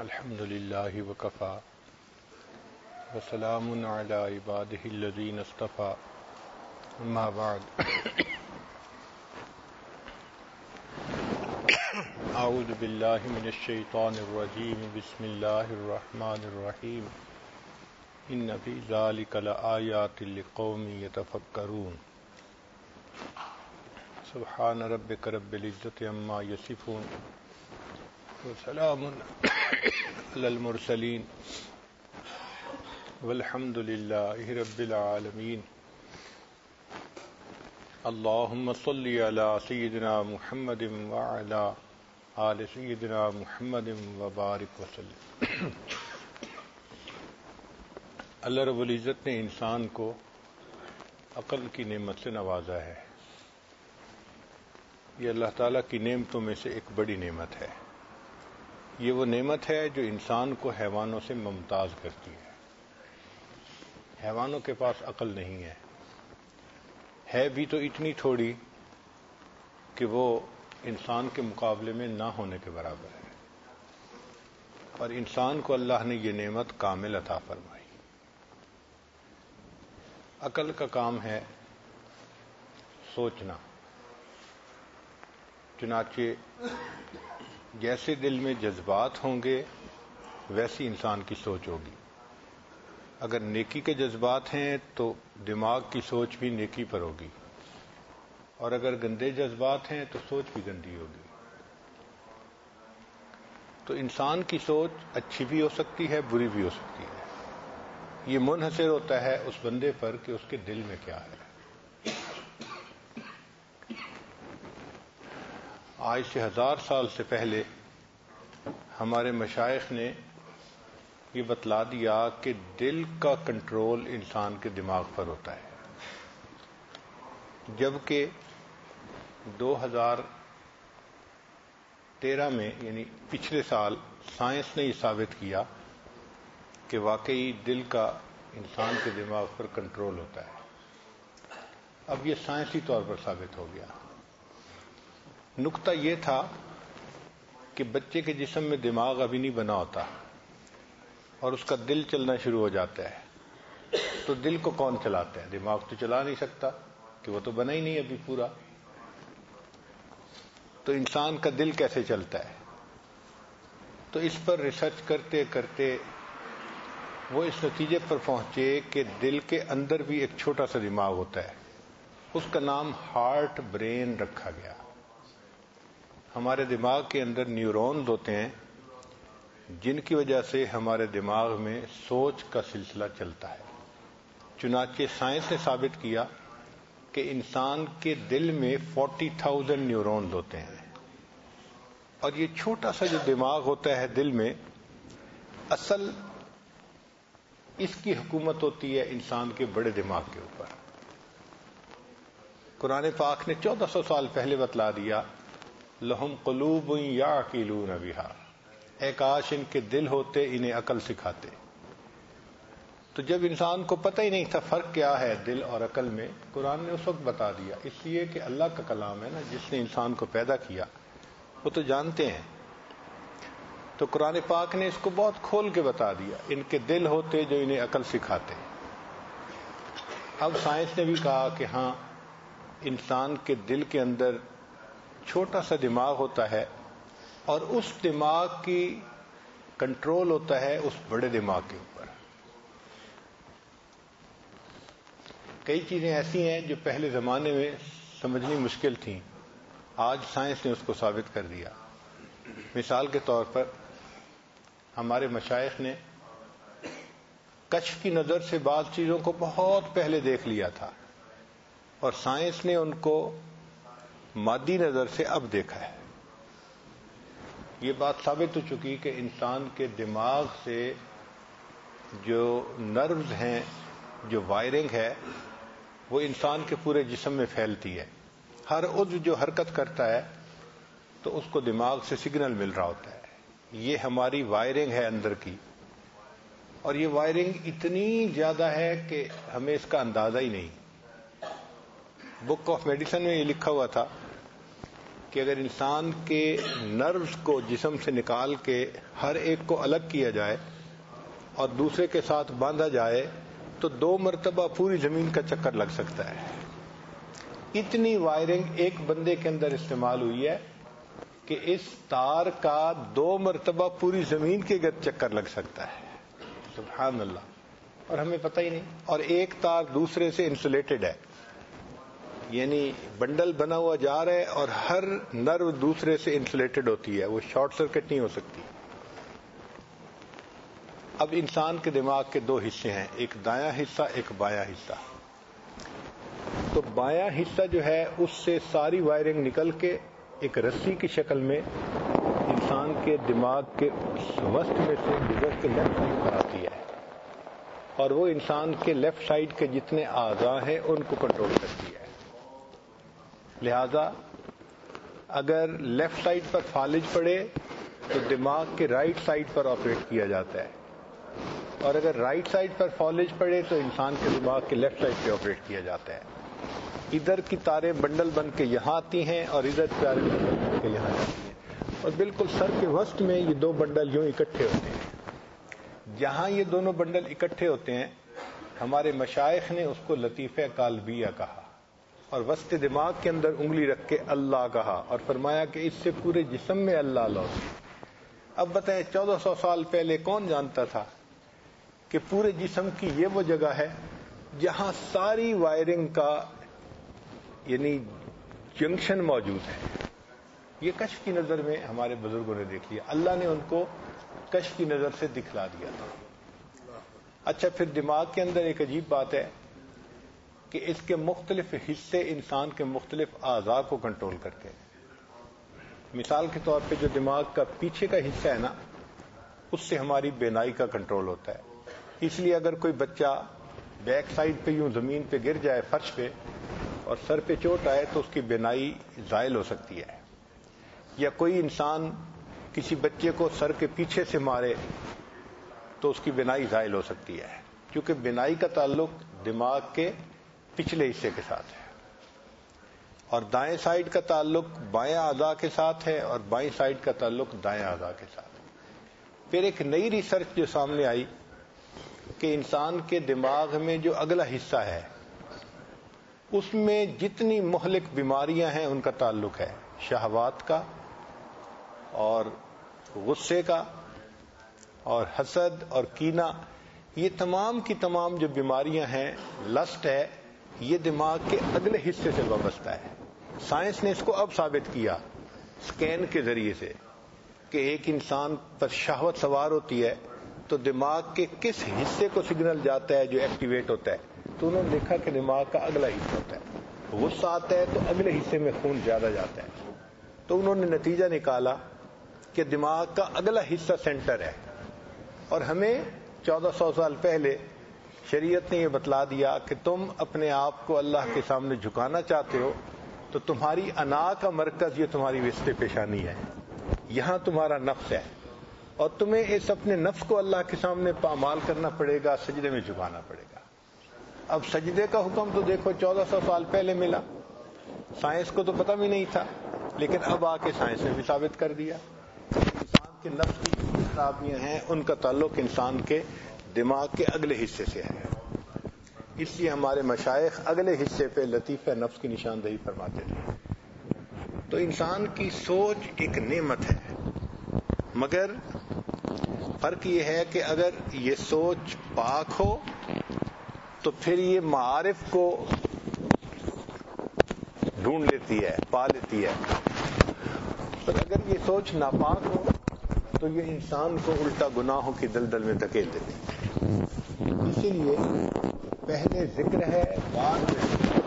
الحمد للہ وکفا وسلام علی عبادہ الذین اصطفى اما بعد اعوذ باللہ من الشیطان الرجیم بسم اللہ الرحمن الرحیم ان فی ذلک لآیات لقوم یتفکرون سبحان ربک رب العزۃ عما یصفون وسلام علی المرسلین والحمد للہ رب العالمین اللہم صلی علی سیدنا محمد وعلی آل سیدنا محمد وبارک وسلم۔ اللہ رب العزت نے انسان کو عقل کی نعمت سے نوازا ہے۔ یہ اللہ تعالیٰ کی نعمتوں میں سے ایک بڑی نعمت ہے۔ یہ وہ نعمت ہے جو انسان کو حیوانوں سے ممتاز کرتی ہے۔ حیوانوں کے پاس عقل نہیں ہے بھی تو اتنی تھوڑی کہ وہ انسان کے مقابلے میں نہ ہونے کے برابر ہے، اور انسان کو اللہ نے یہ نعمت کامل عطا فرمائی۔ عقل کا کام ہے سوچنا، چنانچہ جیسے دل میں جذبات ہوں گے ویسی انسان کی سوچ ہوگی۔ اگر نیکی کے جذبات ہیں تو دماغ کی سوچ بھی نیکی پر ہوگی، اور اگر گندے جذبات ہیں تو سوچ بھی گندی ہوگی۔ تو انسان کی سوچ اچھی بھی ہو سکتی ہے، بری بھی ہو سکتی ہے۔ یہ منحصر ہوتا ہے اس بندے پر کہ اس کے دل میں کیا ہے۔ آج سے 1000 سال سے پہلے ہمارے مشائخ نے یہ بتلا دیا کہ دل کا کنٹرول انسان کے دماغ پر ہوتا ہے، جبکہ 2013 میں یعنی پچھلے سال سائنس نے یہ ثابت کیا کہ واقعی دل کا انسان کے دماغ پر کنٹرول ہوتا ہے۔ اب یہ سائنسی طور پر ثابت ہو گیا۔ نقطہ یہ تھا کہ بچے کے جسم میں دماغ ابھی نہیں بنا ہوتا اور اس کا دل چلنا شروع ہو جاتا ہے، تو دل کو کون چلاتا ہے؟ دماغ تو چلا نہیں سکتا، کہ وہ تو بنا ہی نہیں ابھی پورا۔ تو انسان کا دل کیسے چلتا ہے؟ تو اس پر ریسرچ کرتے کرتے وہ اس نتیجے پر پہنچے کہ دل کے اندر بھی ایک چھوٹا سا دماغ ہوتا ہے، اس کا نام ہارٹ برین رکھا گیا۔ ہمارے دماغ کے اندر نیورونز ہوتے ہیں جن کی وجہ سے ہمارے دماغ میں سوچ کا سلسلہ چلتا ہے۔ چنانچہ سائنس نے ثابت کیا کہ انسان کے دل میں 40,000 نیورونز ہوتے ہیں، اور یہ چھوٹا سا جو دماغ ہوتا ہے دل میں، اصل اس کی حکومت ہوتی ہے انسان کے بڑے دماغ کے اوپر۔ قرآن پاک نے 1400 سال پہلے بتلا دیا، لہم قلوب یعقلون بہا، اے کاش ان کے دل ہوتے انہیں عقل سکھاتے۔ تو جب انسان کو پتہ ہی نہیں تھا فرق کیا ہے دل اور عقل میں، قرآن نے اس وقت بتا دیا، اس لیے کہ اللہ کا کلام ہے نا، جس نے انسان کو پیدا کیا وہ تو جانتے ہیں۔ تو قرآن پاک نے اس کو بہت کھول کے بتا دیا، ان کے دل ہوتے جو انہیں عقل سکھاتے۔ اب سائنس نے بھی کہا کہ ہاں، انسان کے دل کے اندر چھوٹا سا دماغ ہوتا ہے، اور اس دماغ کی کنٹرول ہوتا ہے اس بڑے دماغ کے اوپر۔ کئی چیزیں ایسی ہیں جو پہلے زمانے میں سمجھنی مشکل تھیں، آج سائنس نے اس کو ثابت کر دیا۔ مثال کے طور پر ہمارے مشائخ نے کشف کی نظر سے بعض چیزوں کو بہت پہلے دیکھ لیا تھا، اور سائنس نے ان کو مادی نظر سے اب دیکھا ہے۔ یہ بات ثابت ہو چکی کہ انسان کے دماغ سے جو نروز ہیں، جو وائرنگ ہے، وہ انسان کے پورے جسم میں پھیلتی ہے۔ ہر عضو جو حرکت کرتا ہے تو اس کو دماغ سے سگنل مل رہا ہوتا ہے۔ یہ ہماری وائرنگ ہے اندر کی، اور یہ وائرنگ اتنی زیادہ ہے کہ ہمیں اس کا اندازہ ہی نہیں۔ بک آف میڈیسن میں یہ لکھا ہوا تھا کہ اگر انسان کے نروز کو جسم سے نکال کے ہر ایک کو الگ کیا جائے اور دوسرے کے ساتھ باندھا جائے تو 2 مرتبہ پوری زمین کا چکر لگ سکتا ہے. اتنی وائرنگ ایک بندے کے اندر استعمال ہوئی ہے کہ اس تار کا 2 مرتبہ پوری زمین کے گرد چکر لگ سکتا ہے. سبحان اللہ. اور ہمیں پتہ ہی نہیں. اور ایک تار دوسرے سے انسولیٹڈ ہے، یعنی بنڈل بنا ہوا جا رہا ہے اور ہر نرو دوسرے سے انسولیٹڈ ہوتی ہے، وہ شارٹ سرکٹ نہیں ہو سکتی. اب انسان کے دماغ کے 2 حصے ہیں، ایک دایاں حصہ ایک بایاں حصہ. تو بایاں حصہ جو ہے اس سے ساری وائرنگ نکل کے ایک رسی کی شکل میں انسان کے دماغ کے وسط میں سے گزر کے لیفٹ سائڈ پر آتی ہے، اور وہ انسان کے لیفٹ سائڈ کے جتنے اعضاء ہیں ان کو کنٹرول کرتی ہے. لہذا اگر لیفٹ سائڈ پر فالج پڑے تو دماغ کے رائٹ سائڈ پر آپریٹ کیا جاتا ہے، اور اگر رائٹ سائڈ پر فالج پڑے تو انسان کے دماغ کے لیفٹ سائڈ پہ آپریٹ کیا جاتا ہے. ادھر کی تاریں بنڈل بن کے یہاں آتی ہیں اور ادھر تاریں بنڈل بن کے یہاں جاتی ہیں، اور بالکل سر کے وسط میں یہ 2 بنڈل یوں اکٹھے ہوتے ہیں. جہاں یہ دونوں بنڈل اکٹھے ہوتے ہیں ہمارے مشائخ نے اس کو لطیفہ قالبیہ کہا، اور وسط دماغ کے اندر انگلی رکھ کے اللہ کہا اور فرمایا کہ اس سے پورے جسم میں اللہ لوٹ. اب بتائیں 1400 سال پہلے کون جانتا تھا کہ پورے جسم کی یہ وہ جگہ ہے جہاں ساری وائرنگ کا یعنی جنکشن موجود ہے. یہ کشف کی نظر میں ہمارے بزرگوں نے دیکھ لیا، اللہ نے ان کو کشف کی نظر سے دکھلا دیا تھا. اچھا، پھر دماغ کے اندر ایک عجیب بات ہے کہ اس کے مختلف حصے انسان کے مختلف اعضاء کو کنٹرول کرتے ہیں. مثال کے طور پہ جو دماغ کا پیچھے کا حصہ ہے نا، اس سے ہماری بینائی کا کنٹرول ہوتا ہے. اس لیے اگر کوئی بچہ بیک سائڈ پہ یوں زمین پہ گر جائے فرش پہ اور سر پہ چوٹ آئے تو اس کی بینائی زائل ہو سکتی ہے. یا کوئی انسان کسی بچے کو سر کے پیچھے سے مارے تو اس کی بینائی زائل ہو سکتی ہے، کیونکہ بینائی کا تعلق دماغ کے پچھلے حصے کے ساتھ ہے، اور دائیں سائڈ کا تعلق بائیں اعضاء کے ساتھ ہے اور بائیں سائڈ کا تعلق دائیں اعضاء کے ساتھ. پھر ایک نئی ریسرچ جو سامنے آئی کہ انسان کے دماغ میں جو اگلا حصہ ہے اس میں جتنی مہلک بیماریاں ہیں ان کا تعلق ہے شہوات کا اور غصے کا اور حسد اور کینہ. یہ تمام کی تمام جو بیماریاں ہیں، لسٹ ہے، یہ دماغ کے اگلے حصے سے وابستہ ہے. سائنس نے اس کو اب ثابت کیا سکین کے ذریعے سے کہ ایک انسان پر شہوت سوار ہوتی ہے تو دماغ کے کس حصے کو سگنل جاتا ہے جو ایکٹیویٹ ہوتا ہے. تو انہوں نے دیکھا کہ دماغ کا اگلا حصہ ہوتا ہے. غصہ آتا ہے تو اگلے حصے میں خون زیادہ جاتا ہے. تو انہوں نے نتیجہ نکالا کہ دماغ کا اگلا حصہ سینٹر ہے. اور ہمیں 1400 سال پہلے شریعت نے یہ بتلا دیا کہ تم اپنے آپ کو اللہ کے سامنے جھکانا چاہتے ہو تو تمہاری انا کا مرکز یہ تمہاری وسط پیشانی ہے، یہاں تمہارا نفس ہے، اور تمہیں اس اپنے نفس کو اللہ کے سامنے پامال کرنا پڑے گا، سجدے میں جھکانا پڑے گا. اب سجدے کا حکم تو دیکھو 1400 سال پہلے ملا، سائنس کو تو پتہ بھی نہیں تھا، لیکن اب آ کے سائنس نے بھی ثابت کر دیا انسان کے نفس کی جو خرابیاں ہیں ان کا تعلق انسان کے دماغ کے اگلے حصے سے ہے. اس لیے ہمارے مشائخ اگلے حصے پہ لطیفہ نفس کی نشاندہی فرماتے تھے. تو انسان کی سوچ ایک نعمت ہے، مگر فرق یہ ہے کہ اگر یہ سوچ پاک ہو تو پھر یہ معارف کو ڈھونڈ لیتی ہے، پا لیتی ہے، اور اگر یہ سوچ ناپاک ہو تو یہ انسان کو الٹا گناہوں کی دلدل میں دھکیل دیتی ہے. اسی لیے پہلے ذکر ہے بعد میں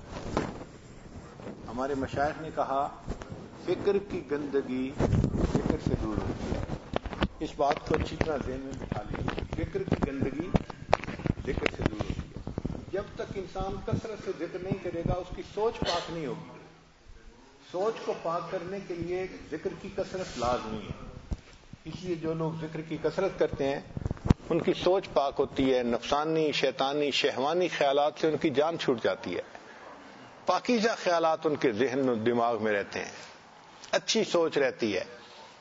ہمارے مشائخ نے کہا فکر کی گندگی ذکر سے دور ہوتی ہے. اس بات کو اچھی طرح ذہن میں بٹھا لیجیے، فکر کی گندگی ذکر سے دور ہوتی ہے. جب تک انسان کثرت سے ذکر نہیں کرے گا اس کی سوچ پاک نہیں ہوگی. سوچ کو پاک کرنے کے لیے ذکر کی کثرت لازمی ہے. اس لیے جو لوگ ذکر کی کثرت کرتے ہیں ان کی سوچ پاک ہوتی ہے، نفسانی، شیطانی، شہوانی خیالات سے ان کی جان چھوٹ جاتی ہے، پاکیزہ خیالات ان کے ذہن و دماغ میں رہتے ہیں. اچھی سوچ رہتی ہے.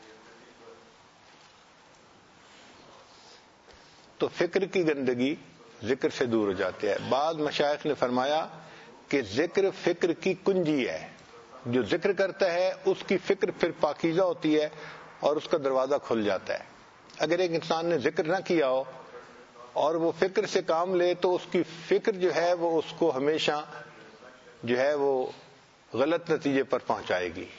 تو فکر کی گندگی ذکر سے دور ہو جاتی ہے. بعض مشائخ نے فرمایا کہ ذکر فکر کی کنجی ہے. جو ذکر کرتا ہے اس کی فکر پھر پاکیزہ ہوتی ہے اور اس کا دروازہ کھل جاتا ہے. اگر ایک انسان نے ذکر نہ کیا ہو اور وہ فکر سے کام لے تو اس کی فکر جو ہے وہ اس کو ہمیشہ جو ہے وہ غلط نتیجے پر پہنچائے گی.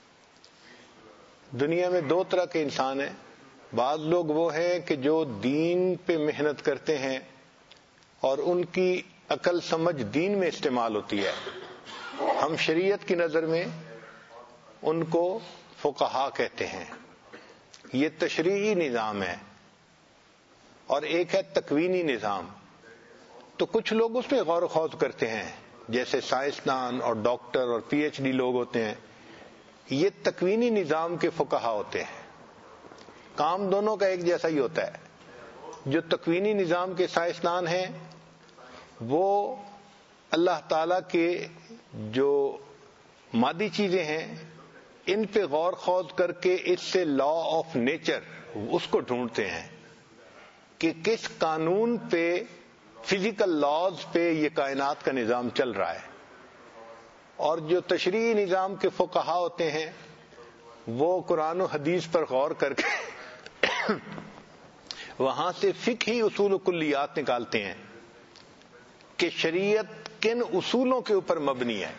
دنیا میں دو طرح کے انسان ہیں. بعض لوگ وہ ہیں کہ جو دین پہ محنت کرتے ہیں اور ان کی عقل سمجھ دین میں استعمال ہوتی ہے. ہم شریعت کی نظر میں ان کو فقہا کہتے ہیں. یہ تشریعی نظام ہے اور ایک ہے تکوینی نظام. تو کچھ لوگ اس میں غور و خوض کرتے ہیں جیسے سائنسدان اور ڈاکٹر اور پی ایچ ڈی لوگ ہوتے ہیں. یہ تکوینی نظام کے فقہا ہوتے ہیں. کام دونوں کا ایک جیسا ہی ہوتا ہے. جو تکوینی نظام کے سائنسدان ہیں وہ اللہ تعالی کے جو مادی چیزیں ہیں ان پہ غور خوض کر کے اس سے لا آف نیچر اس کو ڈھونڈتے ہیں کہ کس قانون پہ فزیکل لاز پہ یہ کائنات کا نظام چل رہا ہے. اور جو تشریعی نظام کے فقہا ہوتے ہیں وہ قرآن و حدیث پر غور کر کے وہاں سے فقہی اصول و کلیات نکالتے ہیں کہ شریعت کن اصولوں کے اوپر مبنی ہے.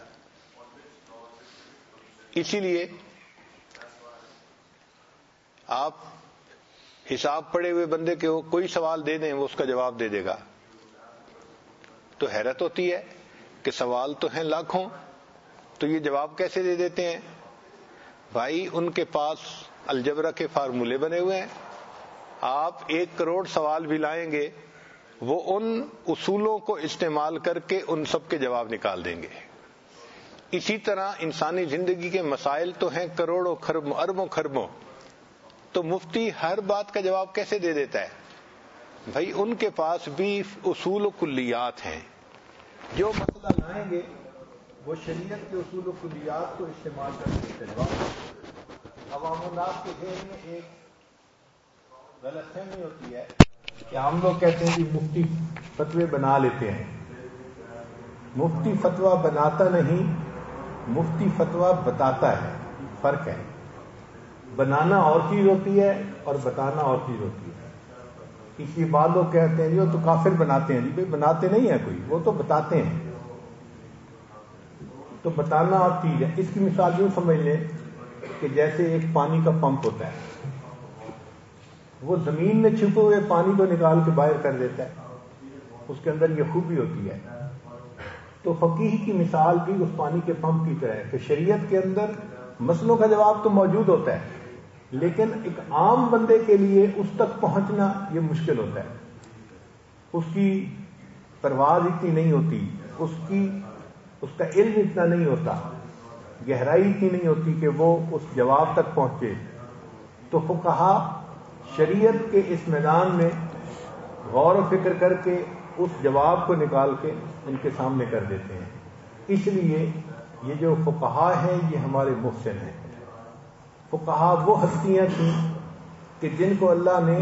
اسی لیے آپ حساب پڑے ہوئے بندے کے کوئی سوال دے دیں وہ اس کا جواب دے دے گا. تو حیرت ہوتی ہے کہ سوال تو ہیں لاکھوں تو یہ جواب کیسے دے دیتے ہیں. بھائی ان کے پاس الجبرا کے فارمولے بنے ہوئے ہیں. آپ 1 کروڑ سوال بھی لائیں گے وہ ان اصولوں کو استعمال کر کے ان سب کے جواب نکال دیں گے. اسی طرح انسانی زندگی کے مسائل تو ہیں کروڑوں خربوں اربوں خربوں. تو مفتی ہر بات کا جواب کیسے دے دیتا ہے. بھائی ان کے پاس بھی اصول و کلیات ہیں. جو مسئلہ لائیں گے وہ شریعت کے اصول و کلیات کو استعمال کرنے کے جواب. عوام الناس کے ذہن میں ایک غلط فہمی ہوتی ہے کہ عام لوگ کہتے ہیں کہ مفتی فتوے بنا لیتے ہیں. مفتی فتویٰ بناتا نہیں مفتی فتویٰ بتاتا ہے. فرق ہے. بنانا اور چیز ہوتی ہے اور بتانا اور چیز ہوتی ہے. کسی بعض لوگ کہتے ہیں جی وہ تو کافر بناتے ہیں. جی بھائی بناتے نہیں ہیں کوئی وہ تو بتاتے ہیں. تو بتانا اور چیز ہے. اس کی مثال یوں سمجھ لیں کہ جیسے ایک پانی کا پمپ ہوتا ہے. وہ زمین میں چھپے ہوئے پانی کو نکال کے باہر کر دیتا ہے. اس کے اندر یہ خوبی ہوتی ہے. تو فقیہ کی مثال بھی اس پانی کے پمپ کی طرح ہے کہ شریعت کے اندر مسئلوں کا جواب تو موجود ہوتا ہے لیکن ایک عام بندے کے لیے اس تک پہنچنا یہ مشکل ہوتا ہے. اس کی پرواز اتنی نہیں ہوتی. اس کا علم اتنا نہیں ہوتا. گہرائی اتنی نہیں ہوتی کہ وہ اس جواب تک پہنچے. تو فقہا شریعت کے اس میدان میں غور و فکر کر کے اس جواب کو نکال کے ان کے سامنے کر دیتے ہیں. اس لیے یہ جو فقہا ہیں یہ ہمارے محسن ہیں. فقہا وہ ہستیاں تھیں کہ جن کو اللہ نے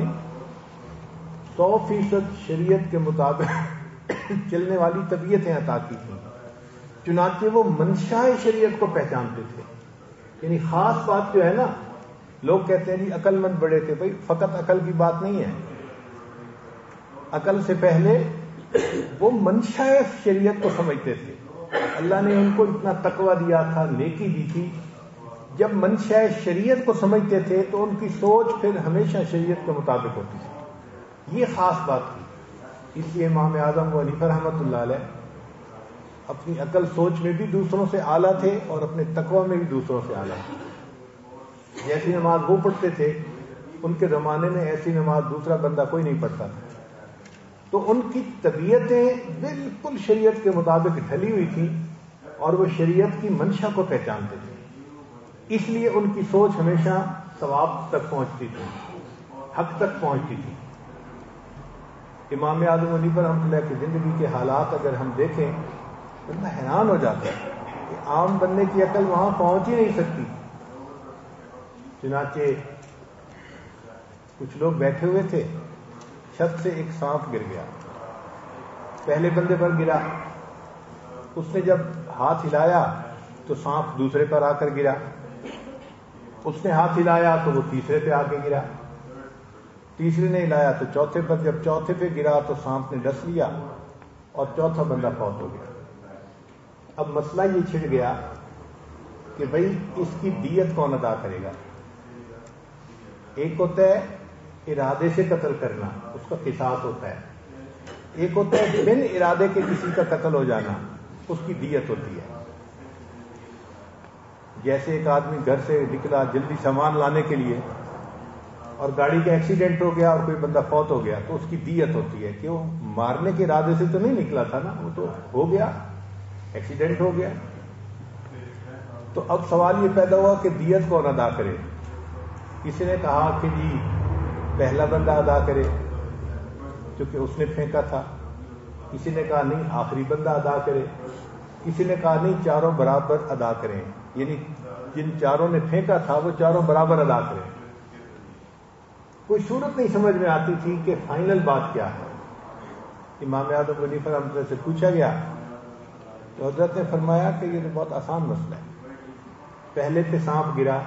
100% شریعت کے مطابق چلنے والی طبیعتیں عطا کی تھیں. چنانچہ وہ منشاء شریعت کو پہچانتے تھے. یعنی خاص بات جو ہے نا لوگ کہتے ہیں جی عقل مند بڑے تھے. بھائی فقط عقل کی بات نہیں ہے. عقل سے پہلے وہ منشاء شریعت کو سمجھتے تھے. اللہ نے ان کو اتنا تقویٰ دیا تھا نیکی دی تھی. جب منشاء شریعت کو سمجھتے تھے تو ان کی سوچ پھر ہمیشہ شریعت کے مطابق ہوتی تھی. یہ خاص بات تھی. اس لیے امام اعظم ابو حنیفہ رحمۃ اللہ علیہ اپنی عقل سوچ میں بھی دوسروں سے اعلیٰ تھے اور اپنے تقویٰ میں بھی دوسروں سے اعلیٰ تھے. جیسی نماز وہ پڑھتے تھے ان کے زمانے میں ایسی نماز دوسرا بندہ کوئی نہیں پڑھتا تھا. تو ان کی طبیعتیں بالکل شریعت کے مطابق ڈھلی ہوئی تھیں اور وہ شریعت کی منشا کو پہچانتے تھے. اس لیے ان کی سوچ ہمیشہ ثواب تک پہنچتی تھی, حق تک پہنچتی تھی. امام اعظم حنیفہ رحمۃ اللہ کی زندگی کے حالات اگر ہم دیکھیں تو میں حیران ہو جاتا ہے کہ عام بندے کی عقل وہاں پہنچ ہی نہیں سکتی. چنانچہ کچھ لوگ بیٹھے ہوئے تھے، چھت سے ایک سانپ گر گیا، پہلے بندے پر گرا، اس نے جب ہاتھ ہلایا تو سانپ دوسرے پر آ کر گرا، اس نے ہاتھ ہلایا تو وہ تیسرے پہ آ کے گرا، تیسرے نے ہلایا تو چوتھے پر، جب چوتھے پہ گرا تو سانپ نے ڈس لیا اور چوتھا بندہ فوت ہو گیا۔ اب مسئلہ یہ چھڑ گیا کہ بھئی اس کی دیت کون ادا کرے گا؟ ایک ہوتا ہے ارادے سے قتل کرنا، اس کا قصاص ہوتا ہے، ایک ہوتا ہے بن ارادے کے کسی کا قتل ہو جانا، اس کی دیت ہوتی ہے۔ جیسے ایک آدمی گھر سے نکلا جلدی سامان لانے کے لیے اور گاڑی کا ایکسیڈنٹ ہو گیا اور کوئی بندہ فوت ہو گیا تو اس کی دیت ہوتی ہے کہ وہ مارنے کے ارادے سے تو نہیں نکلا تھا نا، وہ تو ہو گیا، ایکسیڈنٹ ہو گیا۔ تو اب سوال یہ پیدا ہوا کہ دیت کون ادا کرے؟ کسی نے کہا کہ جی پہلا بندہ ادا کرے کیونکہ اس نے پھینکا تھا، کسی نے کہا نہیں آخری بندہ ادا کرے، کسی نے کہا نہیں چاروں برابر ادا کریں، یعنی جن چاروں نے پھینکا تھا وہ چاروں برابر ادا کریں۔ کوئی صورت نہیں سمجھ میں آتی تھی کہ فائنل بات کیا ہے۔ امام اعظم حنیفہ رحمۃ اللہ سے پوچھا گیا تو حضرت نے فرمایا کہ یہ تو بہت آسان مسئلہ ہے، پہلے پہ سانپ گرا،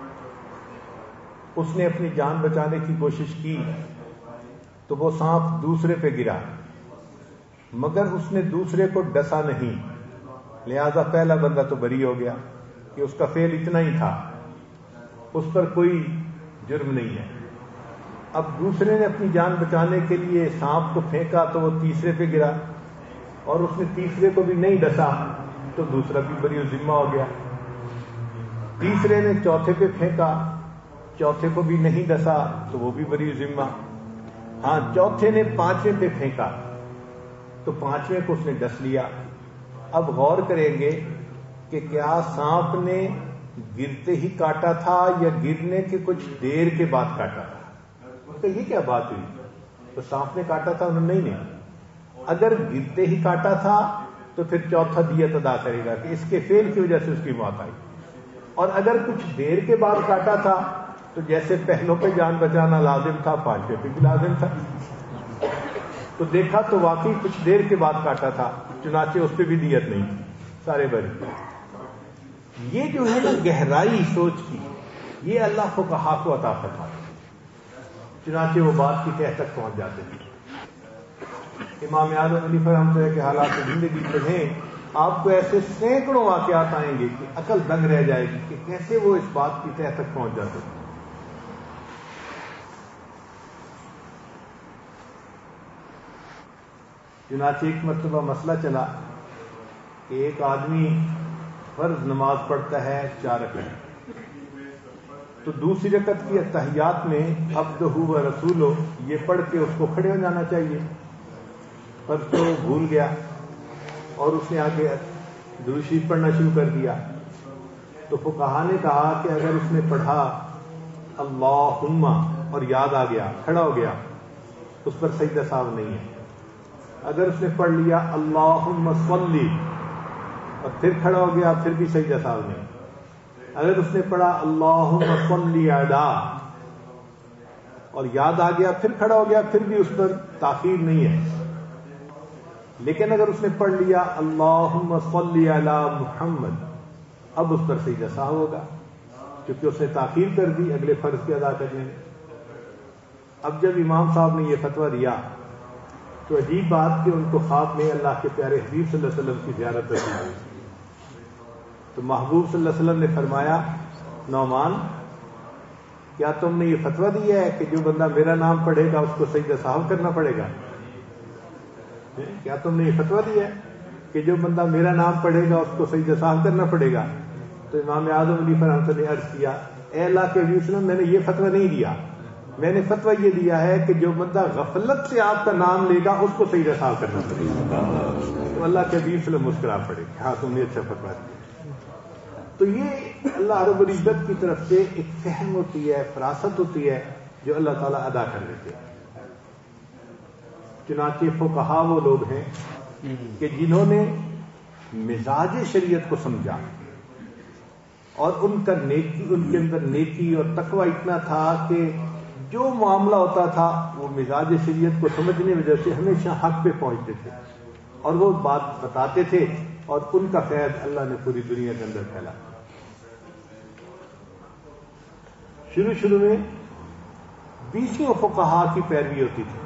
اس نے اپنی جان بچانے کی کوشش کی تو وہ سانپ دوسرے پہ گرا، مگر اس نے دوسرے کو ڈسا نہیں، لہذا پہلا بندہ تو بری ہو گیا کہ اس کا فعل اتنا ہی تھا، اس پر کوئی جرم نہیں ہے۔ اب دوسرے نے اپنی جان بچانے کے لیے سانپ کو پھینکا تو وہ تیسرے پہ گرا اور اس نے تیسرے کو بھی نہیں ڈسا تو دوسرا بھی بری ذمہ ہو گیا۔ تیسرے نے چوتھے پہ پھینکا، چوتھے کو بھی نہیں ڈسا تو وہ بھی بری ذمہ۔ ہاں چوتھے نے پانچویں پہ پھینکا تو پانچویں کو اس نے ڈس لیا۔ اب غور کریں گے کہ کیا سانپ نے گرتے ہی کاٹا تھا یا گرنے کے کچھ دیر کے بعد کاٹا تھا؟ تو یہ کیا بات ہوئی؟ تو سانپ نے کاٹا تھا انہوں نے نہیں، اگر گرتے ہی کاٹا تھا تو پھر چوتھا دیت ادا کرے گا کہ اس کے فعل کی وجہ سے اس کی موت آئی، اور اگر کچھ دیر کے بعد کاٹا تھا تو جیسے پہلوں پہ جان بچانا لازم تھا پانچویں پہ بھی لازم تھا۔ تو دیکھا تو واقعی کچھ دیر کے بعد کاٹا تھا، چنانچہ اس پہ بھی دیت نہیں تھی، سارے بری۔ یہ جو ہے نا گہرائی سوچ کی، یہ اللہ فقہا کو عطا فرماتا ہے، چنانچہ وہ بات کی تہہ تک پہنچ جاتے ہیں۔ امام اعظم حنیفہ رحمۃ اللہ کے حالات زندگی میں ہیں، آپ کو ایسے سینکڑوں واقعات آئیں گے کہ عقل دنگ رہ جائے گی کہ کیسے وہ اس بات کی تہہ تک پہنچ جاتے ہیں۔ چنانچہ ایک مرتبہ مسئلہ چلا کہ ایک آدمی فرض نماز پڑھتا ہے 4 رکعت، تو دوسری رکعت کی اتحیات میں عبدہ و رسولہ یہ پڑھ کے اس کو کھڑے ہو جانا چاہیے، پر تو بھول گیا اور اس نے آگے درود شریف پڑھنا شروع کر دیا۔ تو فقہا نے کہا کہ اگر اس نے پڑھا اللہم اور یاد آ گیا کھڑا ہو گیا اس پر سجدہ ساو نہیں ہے، اگر اس نے پڑھ لیا اللہم صلی اور پھر کھڑا ہو گیا پھر بھی سجدہ ساو نہیں، اگر اس نے پڑھا اللہم صلی علی اور یاد آ گیا پھر کھڑا ہو گیا پھر بھی اس پر تاخیر نہیں ہے، لیکن اگر اس نے پڑھ لیا اللہم صلی علی محمد اب اس پر سجدہ ساو ہوگا کیونکہ اس نے تاخیر کر دی اگلے فرض کے ادا کرنے میں۔ اب جب امام صاحب نے یہ فتویٰ دیا تو عجیب بات کہ ان کو خواب میں اللہ کے پیارے حبیب صلی اللہ علیہ وسلم کی زیارت نصیب ہوئی، تو محبوب صلی اللہ علیہ وسلم نے فرمایا نعمان کیا تم نے یہ فتویٰ دیا ہے کہ جو بندہ میرا نام پڑھے گا اس کو سجدہ ساو کرنا پڑے گا؟ کیا تم نے یہ فتویٰ دیا ہے کہ جو بندہ میرا نام پڑھے گا اس کو سجدہ ساو کرنا پڑے گا؟ تو امام اعظم حنیفہ رحمۃ اللہ نے عرض کیا اے اللہ کے حبیب صلی اللہ علیہ وسلم میں نے یہ فتویٰ نہیں دیا، میں نے فتویٰ یہ دیا ہے کہ جو بندہ غفلت سے آپ کا نام لے گا اس کو سجدہ ساو کرنا پڑے گا۔ تو اللہ کے حبیب صلی اللہ علیہ وسلم مسکرا پڑے گا، ہاں تم نے اچھا فتویٰ دیا۔ تو یہ اللہ رب العزت کی طرف سے ایک فہم ہوتی ہے، فراست ہوتی ہے جو اللہ تعالیٰ ادا کر دیتے ہیں۔ چنانچہ فقہا وہ لوگ ہیں کہ جنہوں نے مزاج شریعت کو سمجھا، اور ان کے اندر نیکی اور تقوی اتنا تھا کہ جو معاملہ ہوتا تھا وہ مزاج شریعت کو سمجھنے وجہ سے ہمیشہ حق پہ پہنچتے تھے اور وہ بات بتاتے تھے، اور ان کا فیض اللہ نے پوری دنیا کے اندر پھیلا۔ شروع میں 20 فقہا کی پیروی ہوتی تھی،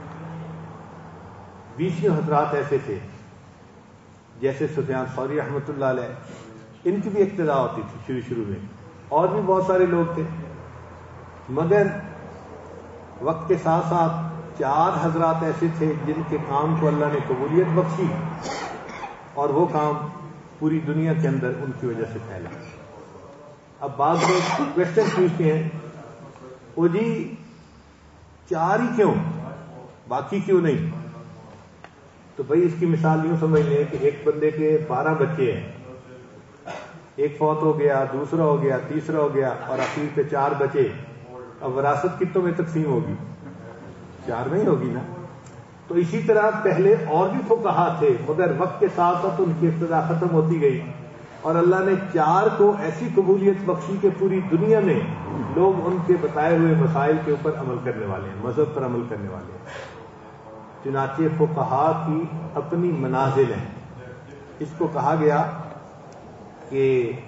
20 حضرات ایسے تھے جیسے سفیان ثوری رحمۃ اللہ علیہ، ان کی بھی اقتداء ہوتی تھی شروع میں، اور بھی بہت سارے لوگ تھے، مگر وقت کے ساتھ ساتھ 4 حضرات ایسے تھے جن کے کام کو اللہ نے قبولیت بخشی، اور وہ کام پوری دنیا کے اندر ان کی وجہ سے پھیلا۔ اب بعض لوگ کوشچن پوچھتے ہیں، وہ جی 4 ہی کیوں، باقی کیوں نہیں؟ تو بھائی اس کی مثال یوں سمجھ لیں کہ ایک بندے کے 12 بچے ہیں، ایک فوت ہو گیا، دوسرا ہو گیا، تیسرا ہو گیا، اور اخیر پہ 4 بچے۔ اب وراثت کتنوں میں تقسیم ہوگی؟ 4 میں ہی ہوگی نا۔ تو اسی طرح پہلے اور بھی فقہا تھے، مگر وقت کے ساتھ ساتھ ان کی ابتدا ختم ہوتی گئی، اور اللہ نے 4 کو ایسی قبولیت بخشی کہ پوری دنیا میں لوگ ان کے بتائے ہوئے مسائل کے اوپر عمل کرنے والے ہیں، مذہب پر عمل کرنے والے ہیں۔ چنانچہ فقہا کی اپنی منازل ہیں، اس کو کہا گیا کہ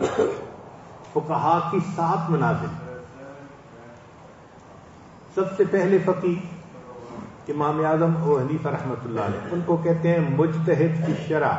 فقہا کی 7 منازل۔ سب سے پہلے فقیہ امام اعظم ابو حنیفہ رحمۃ اللہ علیہ، ان کو کہتے ہیں مجتہد فی الشرع۔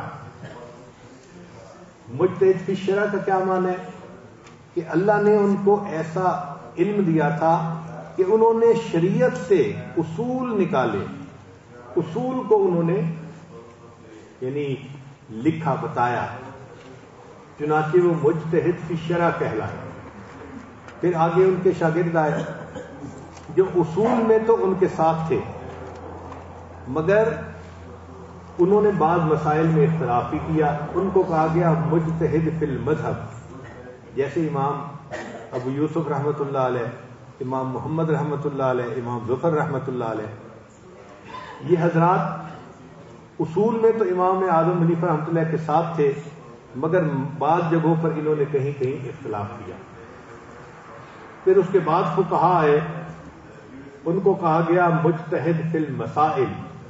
مجتہد فی الشرع کا کیا معنی ہے؟ کہ اللہ نے ان کو ایسا علم دیا تھا کہ انہوں نے شریعت سے اصول نکالے، اصول کو انہوں نے یعنی لکھا، بتایا، چنانچہ وہ مجتہد فی الشرع کہلائے۔ پھر آگے ان کے شاگرد آئے جو اصول میں تو ان کے ساتھ تھے، مگر انہوں نے بعض مسائل میں اختلاف بھی کیا، ان کو کہا گیا مجتہد فی المذہب، جیسے امام ابو یوسف رحمۃ اللہ علیہ، امام محمد رحمۃ اللہ علیہ، امام ظفر رحمۃ اللہ علیہ۔ یہ حضرات اصول میں تو امام اعظم حنیفہ رحمۃ اللہ کے ساتھ تھے، مگر بعض جگہوں پر انہوں نے کہیں کہیں اختلاف کیا۔ پھر اس کے بعد فقہا آئے، ان کو کہا گیا مجتہد فی المسائل،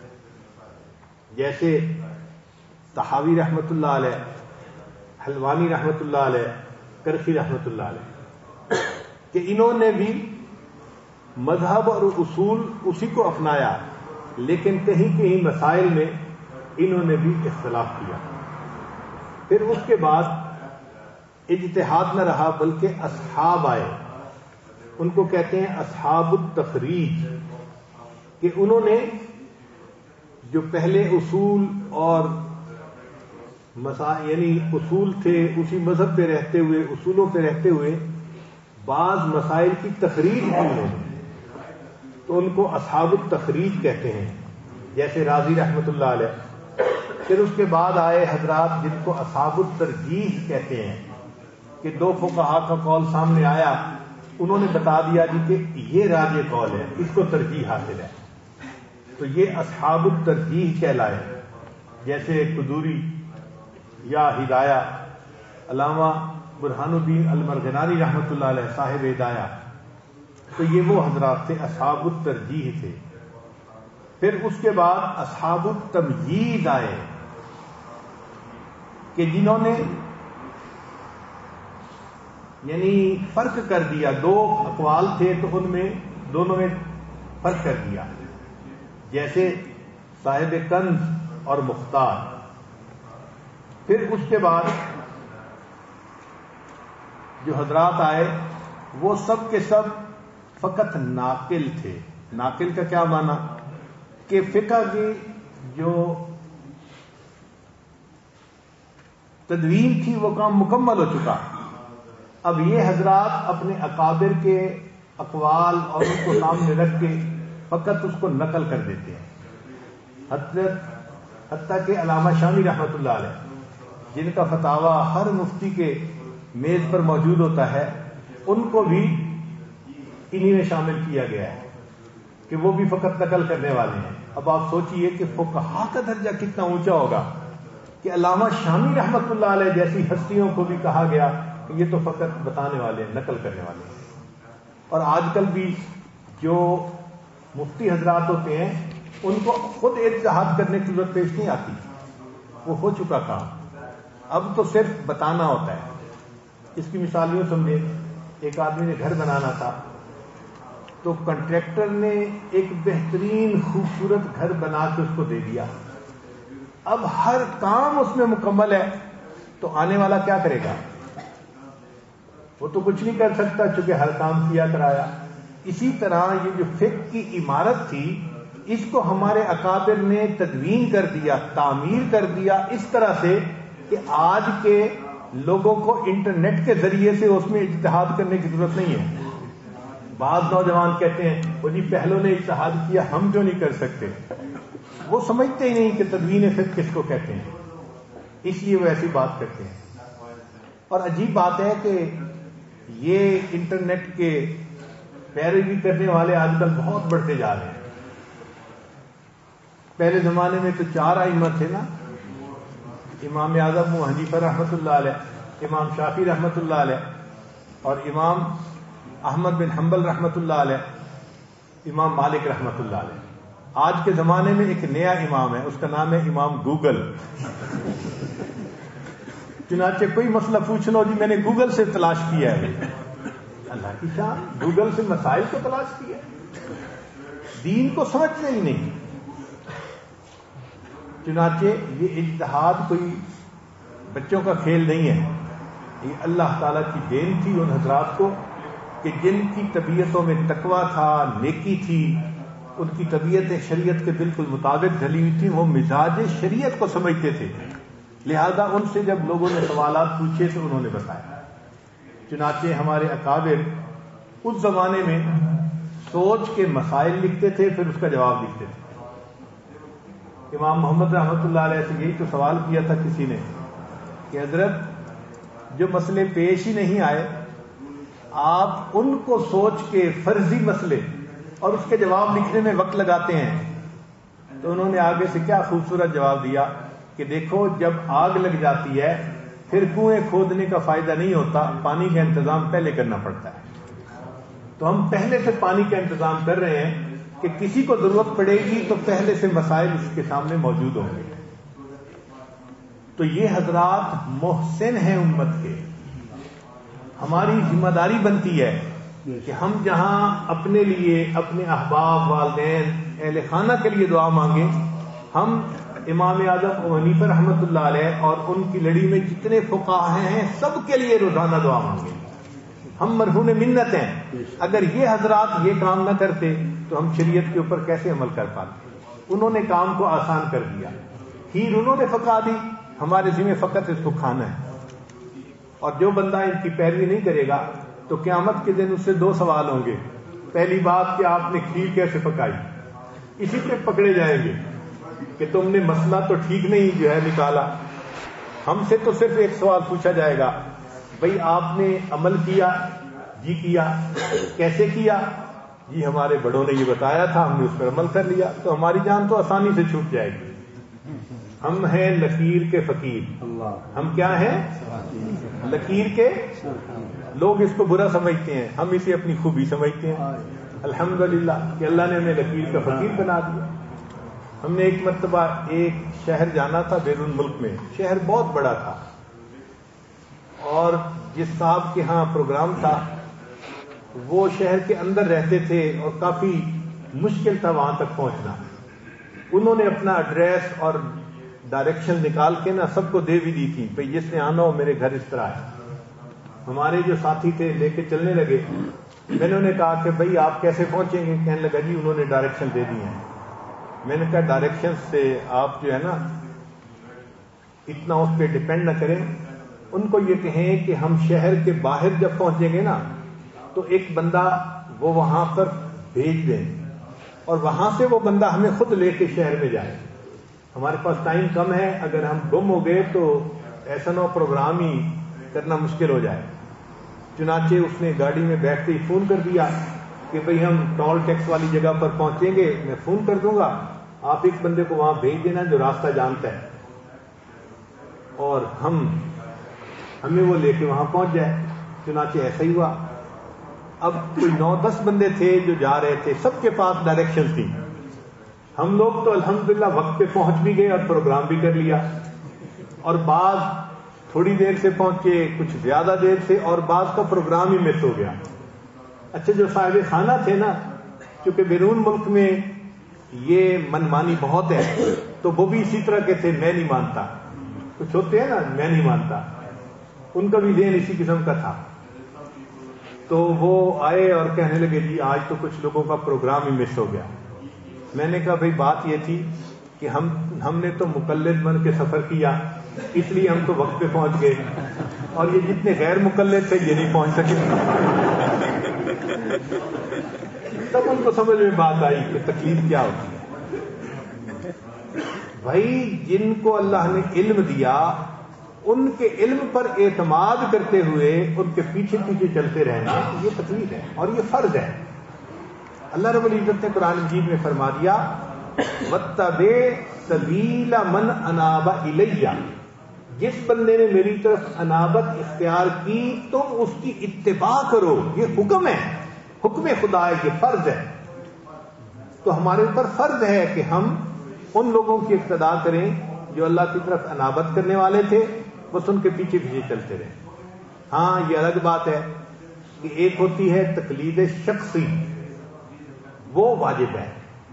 جیسے طحاوی رحمۃ اللہ علیہ، حلوانی رحمۃ اللہ علیہ، کرخی رحمۃ اللہ علیہ، کہ انہوں نے بھی مذہب اور اصول اسی کو اپنایا، لیکن کہیں کہیں مسائل میں انہوں نے بھی اختلاف کیا۔ پھر اس کے بعد اجتہاد نہ رہا بلکہ اصحاب آئے، ان کو کہتے ہیں اصحاب التخریج، کہ انہوں نے جو پہلے اصول اور مسائل یعنی اصول تھے اسی مذہب پہ رہتے ہوئے، اصولوں پہ رہتے ہوئے بعض مسائل کی تخریج کی انہوں نے، تو ان کو اصحاب التخریج کہتے ہیں، جیسے راضی رحمۃ اللہ علیہ۔ پھر اس کے بعد آئے حضرات جن کو اصحاب الترجیح کہتے ہیں، کہ 2 فقہا کا قول سامنے آیا، انہوں نے بتا دیا جی کہ یہ راجح قول ہے، اس کو ترجیح حاصل ہے، تو یہ اصحاب الترجیح کہلائے، جیسے قدوری یا ہدایہ، علامہ برہان الدین المرغنانی رحمۃ اللہ علیہ صاحب ہدایہ، تو یہ وہ حضرات تھے اصحاب الترجیح تھے۔ پھر اس کے بعد اصحاب التمییز آئے، کہ جنہوں نے یعنی فرق کر دیا، 2 اقوال تھے تو ان میں دونوں میں فرق کر دیا، جیسے صاحب کنز اور مختار۔ پھر اس کے بعد جو حضرات آئے وہ سب کے سب فقط ناقل تھے۔ ناقل کا کیا معنی؟ کہ فقہ کی جو تدوین تھی وہ کام مکمل ہو چکا، اب یہ حضرات اپنے اکابر کے اقوال اور ان کو سامنے رکھ کے فقط اس کو نقل کر دیتے ہیں۔ حتیٰ کہ علامہ شامی رحمۃ اللہ علیہ، جن کا فتاویٰ ہر مفتی کے میز پر موجود ہوتا ہے، ان کو بھی انہی میں شامل کیا گیا ہے کہ وہ بھی فقط نقل کرنے والے ہیں۔ اب آپ سوچئے کہ فقہا کا درجہ کتنا اونچا ہوگا کہ علامہ شامی رحمۃ اللہ علیہ جیسی ہستیوں کو بھی کہا گیا یہ تو فقط بتانے والے ہیں، نقل کرنے والے ہیں. اور آج کل بھی جو مفتی حضرات ہوتے ہیں ان کو خود اجتہاد کرنے کی ضرورت پیش نہیں آتی، وہ ہو چکا کام، اب تو صرف بتانا ہوتا ہے. اس کی مثال یوں سمجھے، ایک آدمی نے گھر بنانا تھا تو کنٹریکٹر نے ایک بہترین خوبصورت گھر بنا کے اس کو دے دیا. اب ہر کام اس میں مکمل ہے، تو آنے والا کیا کرے گا؟ وہ تو کچھ نہیں کر سکتا چونکہ ہر کام کیا کرایا. اسی طرح یہ جو فقہ کی عمارت تھی اس کو ہمارے اکابر نے تدوین کر دیا، تعمیر کر دیا اس طرح سے کہ آج کے لوگوں کو انٹرنیٹ کے ذریعے سے اس میں اجتہاد کرنے کی ضرورت نہیں ہے. بعض نوجوان کہتے ہیں وہ جی پہلوں نے اجتہاد کیا ہم جو نہیں کر سکتے. وہ سمجھتے ہی نہیں کہ تدوین فقہ کس کو کہتے ہیں، اس لیے وہ ایسی بات کرتے ہیں. اور عجیب بات ہے کہ یہ انٹرنیٹ کے پیروی کرنے والے آج کل بہت بڑھتے جا رہے ہیں. پہلے زمانے میں تو 4 ائمہ تھے نا، امام اعظم ابو حنیفہ رحمۃ اللہ علیہ، امام شافعی رحمۃ اللہ علیہ، اور امام احمد بن حنبل رحمۃ اللہ علیہ، امام مالک رحمۃ اللہ علیہ. آج کے زمانے میں ایک نیا امام ہے، اس کا نام ہے امام گوگل. چنانچہ کوئی مسئلہ پوچھ لو جی میں نے گوگل سے تلاش کیا ہے. اللہ کی شان، گوگل سے مسائل کو تلاش کیا، دین کو سمجھتے ہی نہیں. چنانچہ یہ اجتہاد کوئی بچوں کا کھیل نہیں ہے، یہ اللہ تعالیٰ کی دین تھی ان حضرات کو کہ جن کی طبیعتوں میں تقویٰ تھا، نیکی تھی، ان کی طبیعتیں شریعت کے بالکل مطابق ڈھلی ہوئی تھیں، وہ مزاج شریعت کو سمجھتے تھے. لہذا ان سے جب لوگوں نے سوالات پوچھے تو انہوں نے بتایا. چنانچہ ہمارے اکابر اس زمانے میں سوچ کے مسائل لکھتے تھے، پھر اس کا جواب لکھتے تھے. امام محمد رحمۃ اللہ علیہ سے یہی تو سوال کیا تھا کسی نے کہ حضرت جو مسئلے پیش ہی نہیں آئے آپ ان کو سوچ کے فرضی مسئلے اور اس کے جواب لکھنے میں وقت لگاتے ہیں. تو انہوں نے آگے سے کیا خوبصورت جواب دیا کہ دیکھو جب آگ لگ جاتی ہے پھر کنویں کھودنے کا فائدہ نہیں ہوتا، پانی کا انتظام پہلے کرنا پڑتا ہے. تو ہم پہلے سے پانی کا انتظام کر رہے ہیں کہ کسی کو ضرورت پڑے گی تو پہلے سے مسائل اس کے سامنے موجود ہوں گے. تو یہ حضرات محسن ہیں امت کے. ہماری ذمہ داری بنتی ہے کہ ہم جہاں اپنے لیے، اپنے احباب، والدین، اہل خانہ کے لیے دعا مانگیں، ہم امام اعظم ابو حنیفہ رحمۃ اللہ علیہ اور ان کی لڑی میں جتنے فقہاء ہیں سب کے لیے روزانہ دعا مانگیں. ہم مرہون منت ہیں. اگر یہ حضرات یہ کام نہ کرتے تو ہم شریعت کے اوپر کیسے عمل کر پاتے؟ انہوں نے کام کو آسان کر دیا، کھیر انہوں نے پکا دی، ہمارے ذمہ فقط اس کو کھانا ہے. اور جو بندہ ان کی پیروی نہیں کرے گا تو قیامت کے دن اس سے 2 سوال ہوں گے. پہلی بات کہ آپ نے کھیر کیسے پکائی، اسی پہ پکڑے جائیں گے کہ تم نے مسئلہ تو ٹھیک نہیں جو ہے نکالا. ہم سے تو صرف ایک سوال پوچھا جائے گا، بھئی آپ نے عمل کیا؟ جی کیا. کیسے کیا؟ جی ہمارے بڑوں نے یہ بتایا تھا، ہم نے اس پر عمل کر لیا. تو ہماری جان تو آسانی سے چھوٹ جائے گی. ہم ہیں لکیر کے فقیر. ہم کیا ہیں؟ لکیر کے. لوگ اس کو برا سمجھتے ہیں، ہم اسے اپنی خوبی سمجھتے ہیں. الحمدللہ کہ اللہ نے ہمیں لکیر کا فقیر بنا دیا. ہم نے ایک مرتبہ ایک شہر جانا تھا بیرون ملک میں، شہر بہت بڑا تھا، اور جس صاحب کے ہاں پروگرام تھا وہ شہر کے اندر رہتے تھے اور کافی مشکل تھا وہاں تک پہنچنا. انہوں نے اپنا ایڈریس اور ڈائریکشن نکال کے نا سب کو دے بھی دی تھی، بھئی جس نے آنا ہو میرے گھر اس طرح ہے. ہمارے جو ساتھی تھے لے کے چلنے لگے. میں نے انہیں کہا کہ بھئی آپ کیسے پہنچیں گے؟ کہنے لگا جی انہوں نے ڈائریکشن دے دی ہیں. میں نے کہا ڈائریکشن سے آپ جو ہے نا اتنا اس پہ ڈپینڈ نہ کریں. ان کو یہ کہیں کہ ہم شہر کے باہر جب پہنچیں گے نا تو ایک بندہ وہ وہاں پر بھیج دیں اور وہاں سے وہ بندہ ہمیں خود لے کے شہر میں جائے. ہمارے پاس ٹائم کم ہے، اگر ہم گم ہو گئے تو ایسا نہ پروگرام ہی کرنا مشکل ہو جائے. چنانچہ اس نے گاڑی میں بیٹھتے ہی فون کر دیا کہ بھئی ہم ٹول ٹیکس والی جگہ پر پہنچیں گے، میں فون کر دوں گا، آپ ایک بندے کو وہاں بھیج دینا جو راستہ جانتا ہے. اور ہم ہمیں وہ لے کے وہاں پہنچ جائے. چنانچہ ایسا ہی ہوا. اب کوئی 9-10 بندے تھے جو جا رہے تھے, سب کے پاس ڈائریکشن تھی. ہم لوگ تو الحمدللہ وقت پہ پہنچ بھی گئے اور پروگرام بھی کر لیا, اور بعض تھوڑی دیر سے پہنچے, کچھ زیادہ دیر سے, اور بعض کا پروگرام ہی مس ہو گیا. اچھا, جو صاحب خانہ تھے نا, کیونکہ بیرون ملک میں یہ منمانی بہت ہے, تو وہ بھی اسی طرح کے تھے, میں نہیں مانتا. کچھ ہوتے ہیں نا, میں نہیں مانتا, ان کا بھی ذہن اسی قسم کا تھا. تو وہ آئے اور کہنے لگے جی آج تو کچھ لوگوں کا پروگرام ہی مس ہو گیا. میں نے کہا بھئی بات یہ تھی کہ ہم نے تو مقلد بن کے سفر کیا, اس لیے ہم تو وقت پہ پہنچ گئے, اور یہ جتنے غیر مقلد تھے یہ نہیں پہنچ سکے. تب ان کو سمجھ میں بات آئی کہ تکلیف کیا ہوتی ہے. بھائی جن کو اللہ نے علم دیا, ان کے علم پر اعتماد کرتے ہوئے ان کے پیچھے پیچھے چلتے رہنا, یہ تکلیف ہے اور یہ فرض ہے. اللہ رب العزت نے قرآن مجید میں فرما دیا وَاتَّبِعْ سَبِيلَ مَنْ أَنَابَ إِلَيَّ, جس بندے نے میری طرف انابت اختیار کی تم اس کی اتباع کرو. یہ حکم ہے, حکم خدا ہے, یہ فرض ہے. تو ہمارے اوپر فرض ہے کہ ہم ان لوگوں کی اقتداء کریں جو اللہ کی طرف انابت کرنے والے تھے, بس ان کے پیچھے پیچھے چلتے رہیں. ہاں یہ الگ بات ہے کہ ایک ہوتی ہے تقلید شخصی, وہ واجب ہے.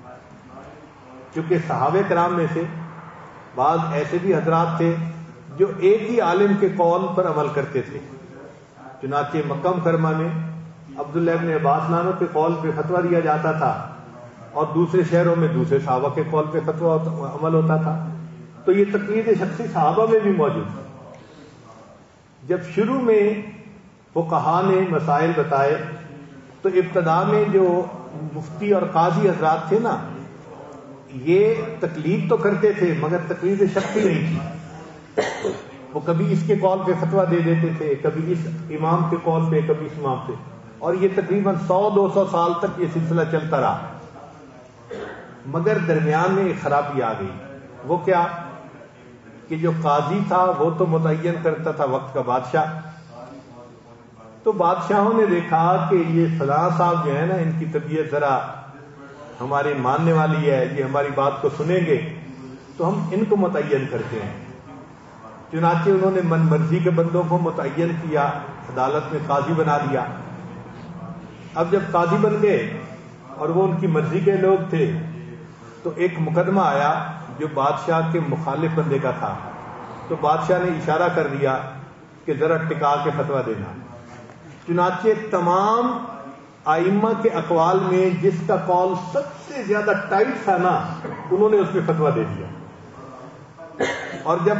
کیونکہ صحابہ کرام میں سے بعض ایسے بھی حضرات تھے جو ایک ہی عالم کے قول پر عمل کرتے تھے. چنانچہ مکہ مکرمہ میں عبداللہ ابن عباس نانو کے قول پہ فتویٰ دیا جاتا تھا, اور دوسرے شہروں میں دوسرے صحابہ کے قول پہ فتویٰ عمل ہوتا تھا. تو یہ تقلید شخصی صحابہ میں بھی موجود ہے. جب شروع میں فقہا نے مسائل بتائے تو ابتدا میں جو مفتی اور قاضی حضرات تھے نا, یہ تقلید تو کرتے تھے مگر تقلید شخصی نہیں تھی. وہ کبھی اس کے قول پہ فتویٰ دے دیتے تھے, کبھی اس امام کے قول پہ, کبھی اس امام پہ, اور یہ تقریباً 100-200 سال تک یہ سلسلہ چلتا رہا. مگر درمیان میں ایک خرابی آ گئی. وہ کیا کہ جو قاضی تھا وہ تو متعین کرتا تھا وقت کا بادشاہ. تو بادشاہوں نے دیکھا کہ یہ فلاں صاحب جو ہے نا, ان کی طبیعت ذرا ہمارے ماننے والی ہے, یہ ہماری بات کو سنیں گے, تو ہم ان کو متعین کرتے ہیں. چنانچہ انہوں نے من مرضی کے بندوں کو متعین کیا, عدالت میں قاضی بنا دیا. اب جب قاضی بن گئے اور وہ ان کی مرضی کے لوگ تھے, تو ایک مقدمہ آیا جو بادشاہ کے مخالف بندے کا تھا. تو بادشاہ نے اشارہ کر دیا کہ ذرا ٹکا کے فتویٰ دینا. چنانچہ تمام ائمہ کے اقوال میں جس کا قول سب سے زیادہ ٹائٹ تھا نا, انہوں نے اس پہ فتویٰ دے دیا. اور جب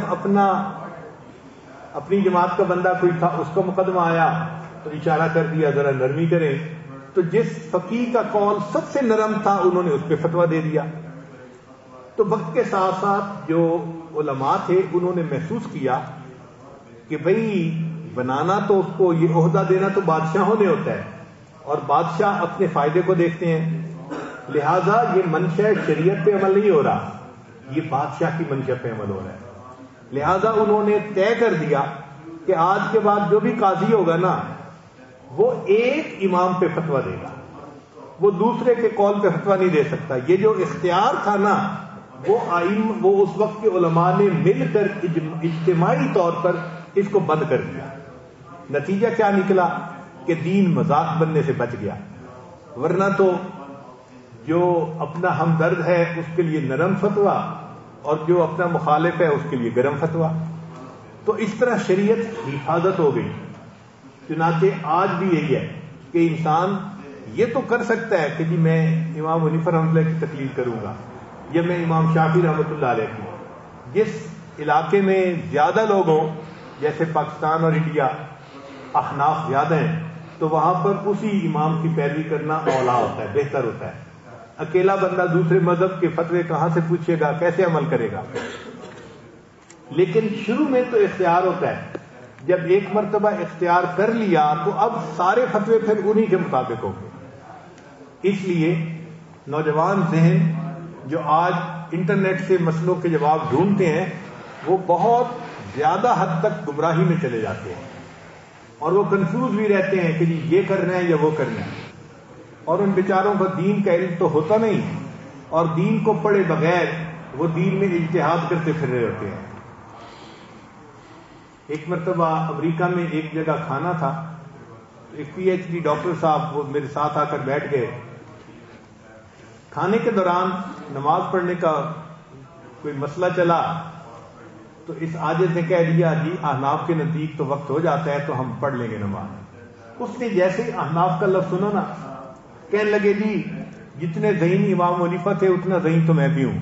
اپنی جماعت کا بندہ کوئی تھا, اس کا مقدمہ آیا تو اشارہ کر دیا ذرا نرمی کریں. تو جس فقیہ کا قول سب سے نرم تھا انہوں نے اس پہ فتویٰ دے دیا. تو وقت کے ساتھ ساتھ جو علماء تھے انہوں نے محسوس کیا کہ بھئی بنانا تو اس کو, یہ عہدہ دینا تو بادشاہوں نے ہوتا ہے, اور بادشاہ اپنے فائدے کو دیکھتے ہیں. لہذا یہ منشا شریعت پہ عمل نہیں ہو رہا, یہ بادشاہ کی منشا پہ عمل ہو رہا ہے. لہذا انہوں نے طے کر دیا کہ آج کے بعد جو بھی قاضی ہوگا نا, وہ ایک امام پہ فتویٰ دے گا, وہ دوسرے کے قول پہ فتویٰ نہیں دے سکتا. یہ جو اختیار تھا نا, وہ اس وقت کے علماء نے مل کر اجتماعی طور پر اس کو بند کر دیا. نتیجہ کیا نکلا کہ دین مذاق بننے سے بچ گیا. ورنہ تو جو اپنا ہمدرد ہے اس کے لیے نرم فتویٰ, اور جو اپنا مخالف ہے اس کے لیے گرم فتویٰ. تو اس طرح شریعت حفاظت ہو گئی. چنانچہ آج بھی یہی ہے کہ انسان یہ تو کر سکتا ہے کہ جی میں امام حنیفہ رحمۃ اللہ کی تقلید کروں گا, یا میں امام شافعی رحمۃ اللہ علیہ کی. جس علاقے میں زیادہ لوگ ہوں, جیسے پاکستان اور انڈیا احناف زیادہ ہیں, تو وہاں پر اسی امام کی پیروی کرنا اولا ہوتا ہے, بہتر ہوتا ہے. اکیلا بندہ دوسرے مذہب کے فتوے کہاں سے پوچھے گا, کیسے عمل کرے گا. لیکن شروع میں تو اختیار ہوتا ہے. جب ایک مرتبہ اختیار کر لیا تو اب سارے فتوے پھر انہی کے مطابق ہوں گے. اس لیے نوجوان ذہن جو آج انٹرنیٹ سے مسئلوں کے جواب ڈھونڈتے ہیں, وہ بہت زیادہ حد تک گمراہی میں چلے جاتے ہیں اور وہ کنفیوز بھی رہتے ہیں کہ جی یہ کرنا ہے یا وہ کرنا ہے، اور ان بیچاروں کو دین کا علم تو ہوتا نہیں، اور دین کو پڑھے بغیر وہ دین میں اجتہاد کرتے پھر رہے ہوتے ہیں۔ ایک مرتبہ امریکہ میں ایک جگہ کھانا تھا، ایک پی ایچ ڈی ڈاکٹر صاحب وہ میرے ساتھ آ کر بیٹھ گئے۔ کھانے کے دوران نماز پڑھنے کا کوئی مسئلہ چلا تو اس عاجز نے کہہ دیا جی احناف کے نزدیک تو وقت ہو جاتا ہے تو ہم پڑھ لیں گے نماز۔ اس نے جیسے ہی احناف کا لفظ سنا نا، کہنے لگے جی جتنے ذہین امام حنیفہ تھے اتنا ذہین تو میں بھی ہوں،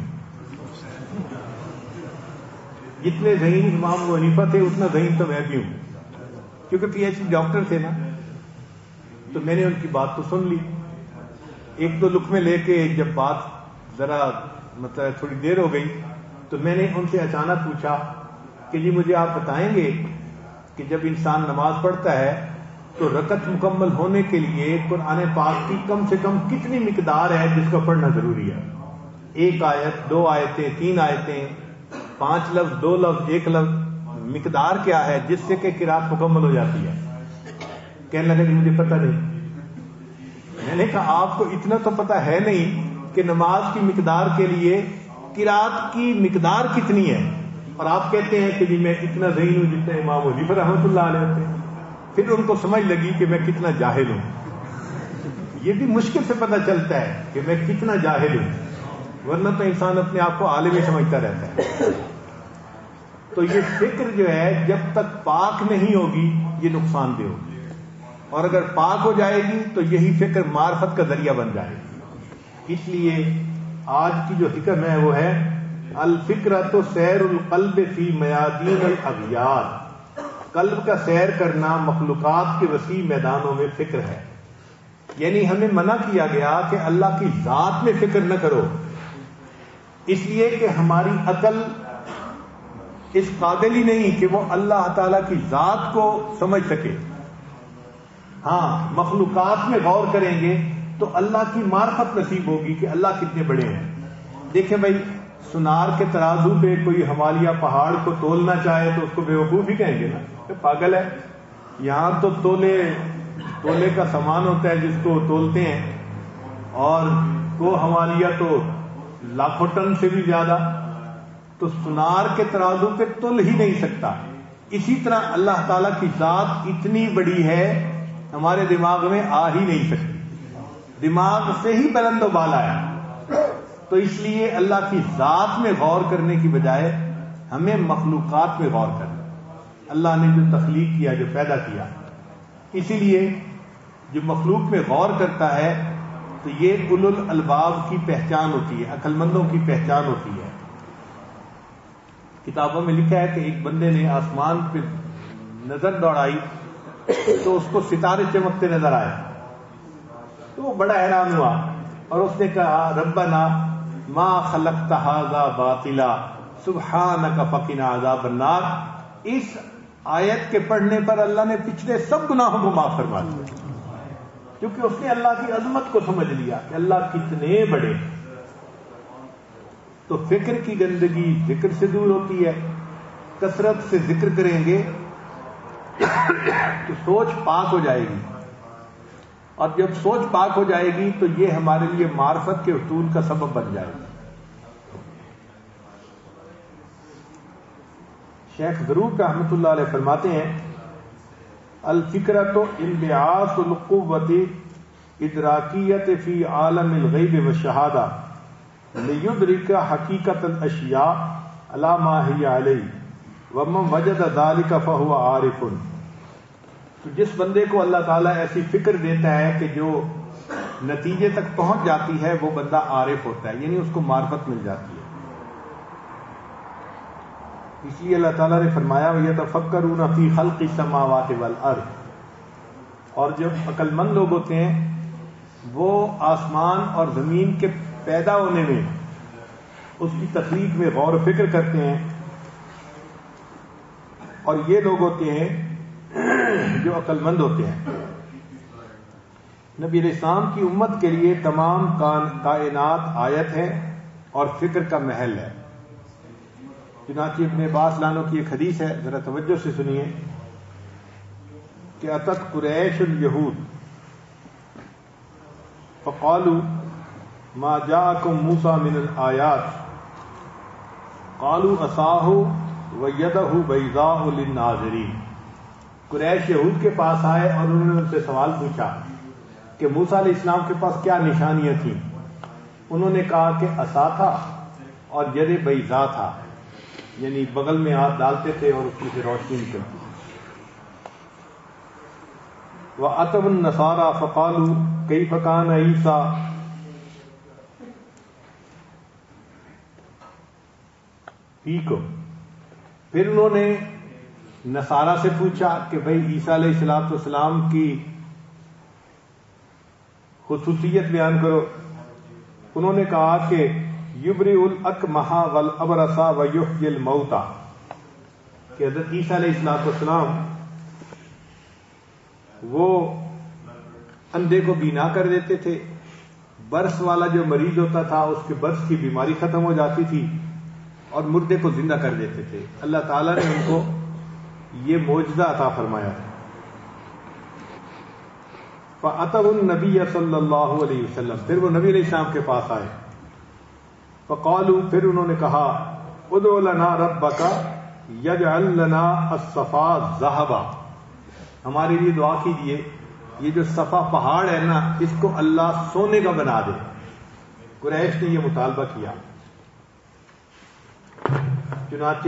جتنے ذہین امام حنیفہ تھے اتنا ذہین تو میں بھی ہوں، کیونکہ پی ایچ ڈی ڈاکٹر تھے نا۔ تو میں نے ان کی بات تو سن لی، ایک دو لقمے لے کے جب بات ذرا مطلب تھوڑی دیر ہو گئی تو میں نے ان سے اچانک پوچھا کہ جی مجھے آپ بتائیں گے کہ جب انسان نماز پڑھتا ہے تو رکعت مکمل ہونے کے لیے قرآن پاک کی کم سے کم کتنی مقدار ہے جس کا پڑھنا ضروری ہے؟ 1 آیت، 2 آیتیں، 3 آیتیں، 5 لفظ، 2 لفظ، 1 لفظ، مقدار کیا ہے جس سے کہ قرات مکمل ہو جاتی ہے؟ کہنے لگے جی مجھے پتہ نہیں۔ میں نے کہا آپ کو اتنا تو پتہ ہے نہیں کہ نماز کی مقدار کے لیے قرات کی مقدار کتنی ہے، اور آپ کہتے ہیں کہ جی میں اتنا ذہین ہوں جتنا امام حنیفہ رحمۃ اللہ علیہ ہوتے ہیں۔ پھر ان کو سمجھ لگی کہ میں کتنا جاہل ہوں۔ یہ بھی مشکل سے پتہ چلتا ہے کہ میں کتنا جاہل ہوں، ورنہ تو انسان اپنے آپ کو عالم ہی سمجھتا رہتا ہے۔ تو یہ فکر جو ہے جب تک پاک نہیں ہوگی یہ نقصان دہ ہوگی، اور اگر پاک ہو جائے گی تو یہی فکر معرفت کا ذریعہ بن جائے گی۔ اس لیے آج کی جو حکم ہے وہ ہے الفکرۃ سیر القلب فی میادین الاغیار، قلب کا سیر کرنا مخلوقات کے وسیع میدانوں میں فکر ہے۔ یعنی ہمیں منع کیا گیا کہ اللہ کی ذات میں فکر نہ کرو، اس لیے کہ ہماری عقل اس قابل ہی نہیں کہ وہ اللہ تعالی کی ذات کو سمجھ سکے۔ ہاں مخلوقات میں غور کریں گے تو اللہ کی معرفت نصیب ہوگی کہ اللہ کتنے بڑے ہیں۔ دیکھیں بھائی، سنار کے ترازو پہ کوئی ہمالیہ پہاڑ کو تولنا چاہے تو اس کو بیوقوف ہی کہیں گے نا کہ پاگل ہے۔ یہاں تو تولے کا سامان ہوتا ہے جس کو تولتے ہیں، اور وہ ہمالیہ تو لاکھوں ٹن سے بھی زیادہ، تو سنار کے ترازو پہ تل ہی نہیں سکتا۔ اسی طرح اللہ تعالیٰ کی ذات اتنی بڑی ہے ہمارے دماغ میں آ ہی نہیں سکتی، دماغ سے ہی بلند و بالا ہے۔ تو اس لیے اللہ کی ذات میں غور کرنے کی بجائے ہمیں مخلوقات میں غور کرنا، اللہ نے جو تخلیق کیا، جو پیدا کیا۔ اسی لیے جو مخلوق میں غور کرتا ہے تو یہ اولو الالباب کی پہچان ہوتی ہے، عقل مندوں کی پہچان ہوتی ہے۔ کتابوں میں لکھا ہے کہ ایک بندے نے آسمان پہ نظر دوڑائی تو اس کو ستارے چمکتے نظر آئے، تو وہ بڑا حیران ہوا اور اس نے کہا ربنا ما خلقت ھذا باطلا سبحانک فقنا عذاب النار۔ اس آیت کے پڑھنے پر اللہ نے پچھلے سب گناہوں کو معاف فرما دیا، کیونکہ اس نے اللہ کی عظمت کو سمجھ لیا کہ اللہ کتنے بڑے۔ تو فکر کی گندگی ذکر سے دور ہوتی ہے، کثرت سے ذکر کریں گے تو سوچ پاک ہو جائے گی، اور جب سوچ پاک ہو جائے گی تو یہ ہمارے لیے معرفت کے حصول کا سبب بن جائے گا۔ شیخ ضرور رحمۃ اللہ علیہ فرماتے ہیں الفکرۃ انبعاث القوۃ ادراکیۃ فی عالم الغیب والشہادہ لیدرک حقیقت الاشیاء علی ما ہی علیہ ومن وجد ذلک فہو عارف۔ تو جس بندے کو اللہ تعالیٰ ایسی فکر دیتا ہے کہ جو نتیجے تک پہنچ جاتی ہے وہ بندہ عارف ہوتا ہے، یعنی اس کو معرفت مل جاتی ہے۔ اس لیے اللہ تعالیٰ نے فرمایا وَيَتَفَكَّرُونَ فِي خَلْقِ السَّمَاوَاتِ وَالْأَرْضِ، اور جو عقل مند لوگ ہوتے ہیں وہ آسمان اور زمین کے پیدا ہونے میں، اس کی تخلیق میں غور و فکر کرتے ہیں، اور یہ لوگ ہوتے ہیں جو عقل مند ہوتے ہیں۔ نبی علیہ السلام کی امت کے لیے تمام کائنات آیت ہے اور فکر کا محل ہے۔ چنانچہ ابن عباس لانو کی ایک حدیث ہے، ذرا توجہ سے سنیے کہ اتت قریش الیہود فقالوا ما جاءکم موسیٰ من الآیات قالوا عصاہ ویدہ بیضاء للناظرین۔ قریش یہود کے پاس آئے اور انہوں نے ان سے سوال پوچھا کہ موسیٰ علیہ السلام کے پاس کیا نشانیاں تھیں؟ انہوں نے کہا کہ عصا تھا اور ید بیضاء تھا، یعنی بغل میں ہاتھ ڈالتے تھے اور اس میں سے روشنی نکلتی۔ وَأَتَوُا النَّصَارَىٰ فَقَالُوا كَيْفَ كَانَ عِيسَىٰ، پھر انہوں نے نصارہ سے پوچھا کہ بھئی عیسیٰ علیہ السلام کی خصوصیت بیان کرو۔ انہوں نے کہا کہ یبرئ الاکمہ والابرص ویحیی الموتى، کہ حضرت عیسیٰ علیہ السلام وہ اندھے کو بینا کر دیتے تھے، برس والا جو مریض ہوتا تھا اس کے برس کی بیماری ختم ہو جاتی تھی، اور مردے کو زندہ کر دیتے تھے۔ اللہ تعالیٰ نے ان کو یہ معجزہ عطا فرمایا تھا۔ فَأَتَوُا النَّبِيَّ صلی اللہ علیہ وسلم، پھر وہ نبی علیہ السلام کے پاس آئے۔ فقالوا، پھر انہوں نے کہا ادعو لنا ربک یجعل لنا الصفا ذهبا، ہمارے لیے دعا کیجیے یہ جو صفا پہاڑ ہے نا اس کو اللہ سونے کا بنا دے۔ قریش نے یہ مطالبہ کیا۔ چنانچہ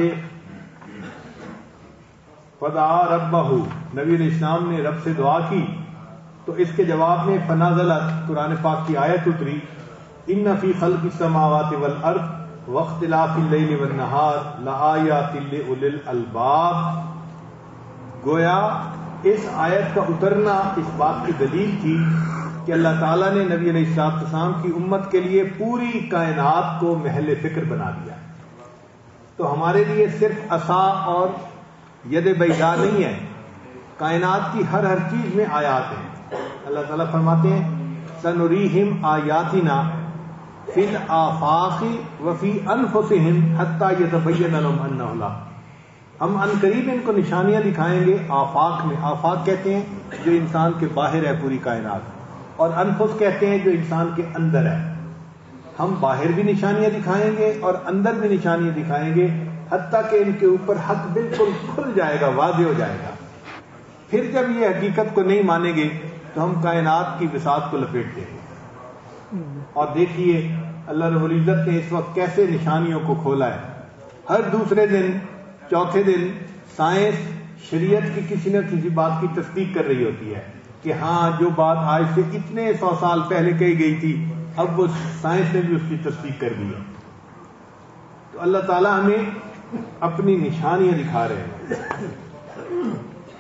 فدعا ربہ، نبی علیہ السلام نے رب سے دعا کی تو اس کے جواب میں فنزلت، قرآن پاک کی آیت اتری، ان فی خلق السماوات والارض واختلاف اللیل والنہار لآیات لأولی الالباب۔ گویا اس آیت کا اترنا اس بات کی دلیل تھی کہ اللہ تعالیٰ نے نبی علیہ السلام کی امت کے لیے پوری کائنات کو محل فکر بنا دیا۔ تو ہمارے لیے صرف عصا اور ید بیضاء نہیں ہے، کائنات کی ہر چیز میں آیات ہیں۔ اللہ تعالیٰ فرماتے ہیں سنریہم آیاتنا فی الآفاق وفی انفسہم حتی یتبین لہم انہ الحق، ہم ان قریب ان کو نشانیاں دکھائیں گے آفاق میں۔ آفاق کہتے ہیں جو انسان کے باہر ہے پوری کائنات، اور انفس کہتے ہیں جو انسان کے اندر ہے۔ ہم باہر بھی نشانیاں دکھائیں گے اور اندر بھی نشانیاں دکھائیں گے، حتیٰ کہ ان کے اوپر حق بالکل کھل جائے گا، واضح ہو جائے گا۔ پھر جب یہ حقیقت کو نہیں مانیں گے تو ہم کائنات کی بساط کو لپیٹ دیں گے۔ اور دیکھیے اللہ رب العزت نے اس وقت کیسے نشانیوں کو کھولا ہے۔ ہر دوسرے دن، چوتھے دن سائنس شریعت کی کسی نہ کسی بات کی تصدیق کر رہی ہوتی ہے کہ ہاں جو بات آج سے اتنے 100 سال پہلے کہی گئی تھی اب وہ سائنس نے بھی اس کی تصدیق کر دی ہے۔ تو اللہ تعالیٰ ہمیں اپنی نشانیاں دکھا رہے ہیں۔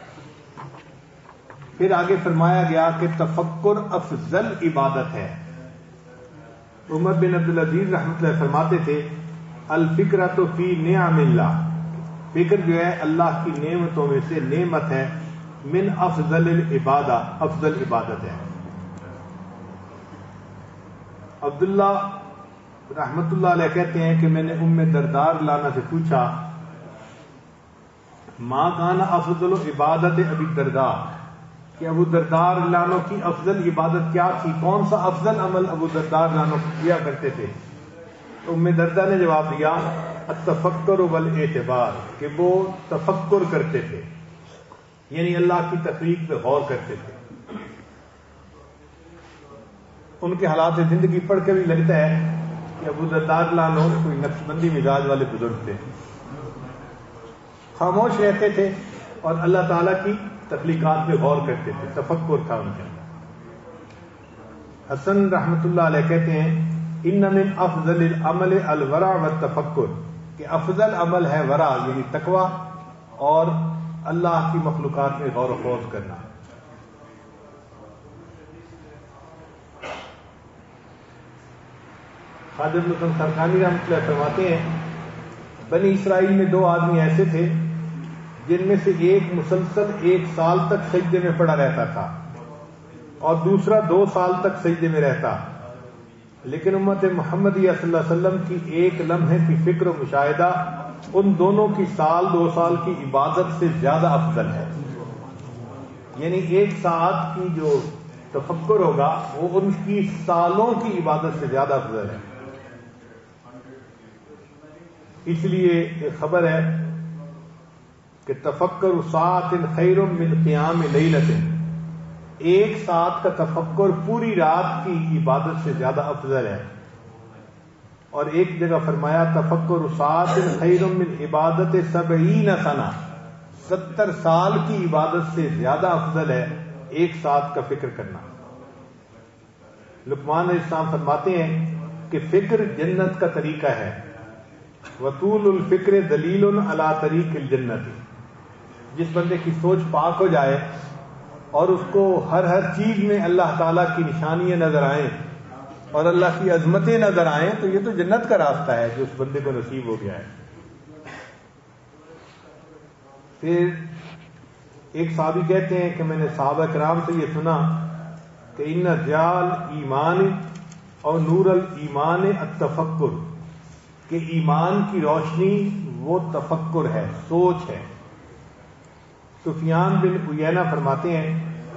پھر آگے فرمایا گیا کہ تفکر افضل عبادت ہے۔ عمر بن عبدالعزیز رحمۃ اللہ فرماتے تھے الفکرۃ فی نعم اللہ، فکر جو ہے اللہ کی نعمتوں میں سے نعمت ہے، من افضل العبادہ، افضل عبادت ہے۔ عبداللہ رحمت اللہ علیہ کہتے ہیں کہ میں نے ام دردار لانا سے پوچھا ما کان افضل عبادت ابی الدرداء، کہ ابو دردار لانو کی افضل عبادت کیا تھی، کون سا افضل عمل ابو دردار لانو کیا کرتے تھے؟ تو ام درداء نے جواب دیا التفکر والاعتبار، کہ وہ تفکر کرتے تھے، یعنی اللہ کی تخلیق پہ غور کرتے تھے۔ ان کے حالات زندگی پڑھ کے بھی لگتا ہے کہ ابو دردار لانو کوئی نقش بندی مزاج والے بزرگ تھے، خاموش رہتے تھے اور اللہ تعالیٰ کی تخلیقات پہ غور کرتے تھے، تفکر تھا ان کے اندر۔ حسن رحمت اللہ علیہ کہتے ہیں ان من افضل العمل الورع والتفکر، کہ افضل عمل ہے ورع یعنی تقوی اور اللہ کی مخلوقات میں غور و خوض کرنا۔ خواجہ ابن حسن سرخانی رحمۃ اللہ فرماتے ہیں بنی اسرائیل میں 2 آدمی ایسے تھے جن میں سے ایک مسلسل 1 سال تک سجدے میں پڑا رہتا تھا اور دوسرا 2 سال تک سجدے میں رہتا، لیکن امت محمدیہ صلی اللہ علیہ وسلم کی ایک لمحے کی فکر و مشاہدہ ان دونوں کی سال 2 سال کی عبادت سے زیادہ افضل ہے. یعنی 1 ساعت کی جو تفکر ہوگا وہ ان کی سالوں کی عبادت سے زیادہ افضل ہے. اس لیے ایک خبر ہے کہ تفکر ساعت خیر من قیام لیلۃ، 1 ساعت کا تفکر پوری رات کی عبادت سے زیادہ افضل ہے. اور ایک جگہ فرمایا تفکر ساعت خیر من عبادت 70 سنہ، 70 سال کی عبادت سے زیادہ افضل ہے 1 ساعت کا فکر کرنا. لقمان علیہ السلام فرماتے ہیں کہ فکر جنت کا طریقہ ہے. وطول الفکر دلیل علی طریق الجنت. جس بندے کی سوچ پاک ہو جائے اور اس کو ہر چیز میں اللہ تعالیٰ کی نشانیاں نظر آئیں اور اللہ کی عظمتیں نظر آئیں تو یہ تو جنت کا راستہ ہے جو اس بندے کو نصیب ہو گیا ہے. پھر ایک صحابی کہتے ہیں کہ میں نے صحابہ کرام سے یہ سنا کہ ان ضیاء ایمان اور نور الایمان التفکر، کہ ایمان کی روشنی وہ تفکر ہے، سوچ ہے. سفیان بن عیینہ فرماتے ہیں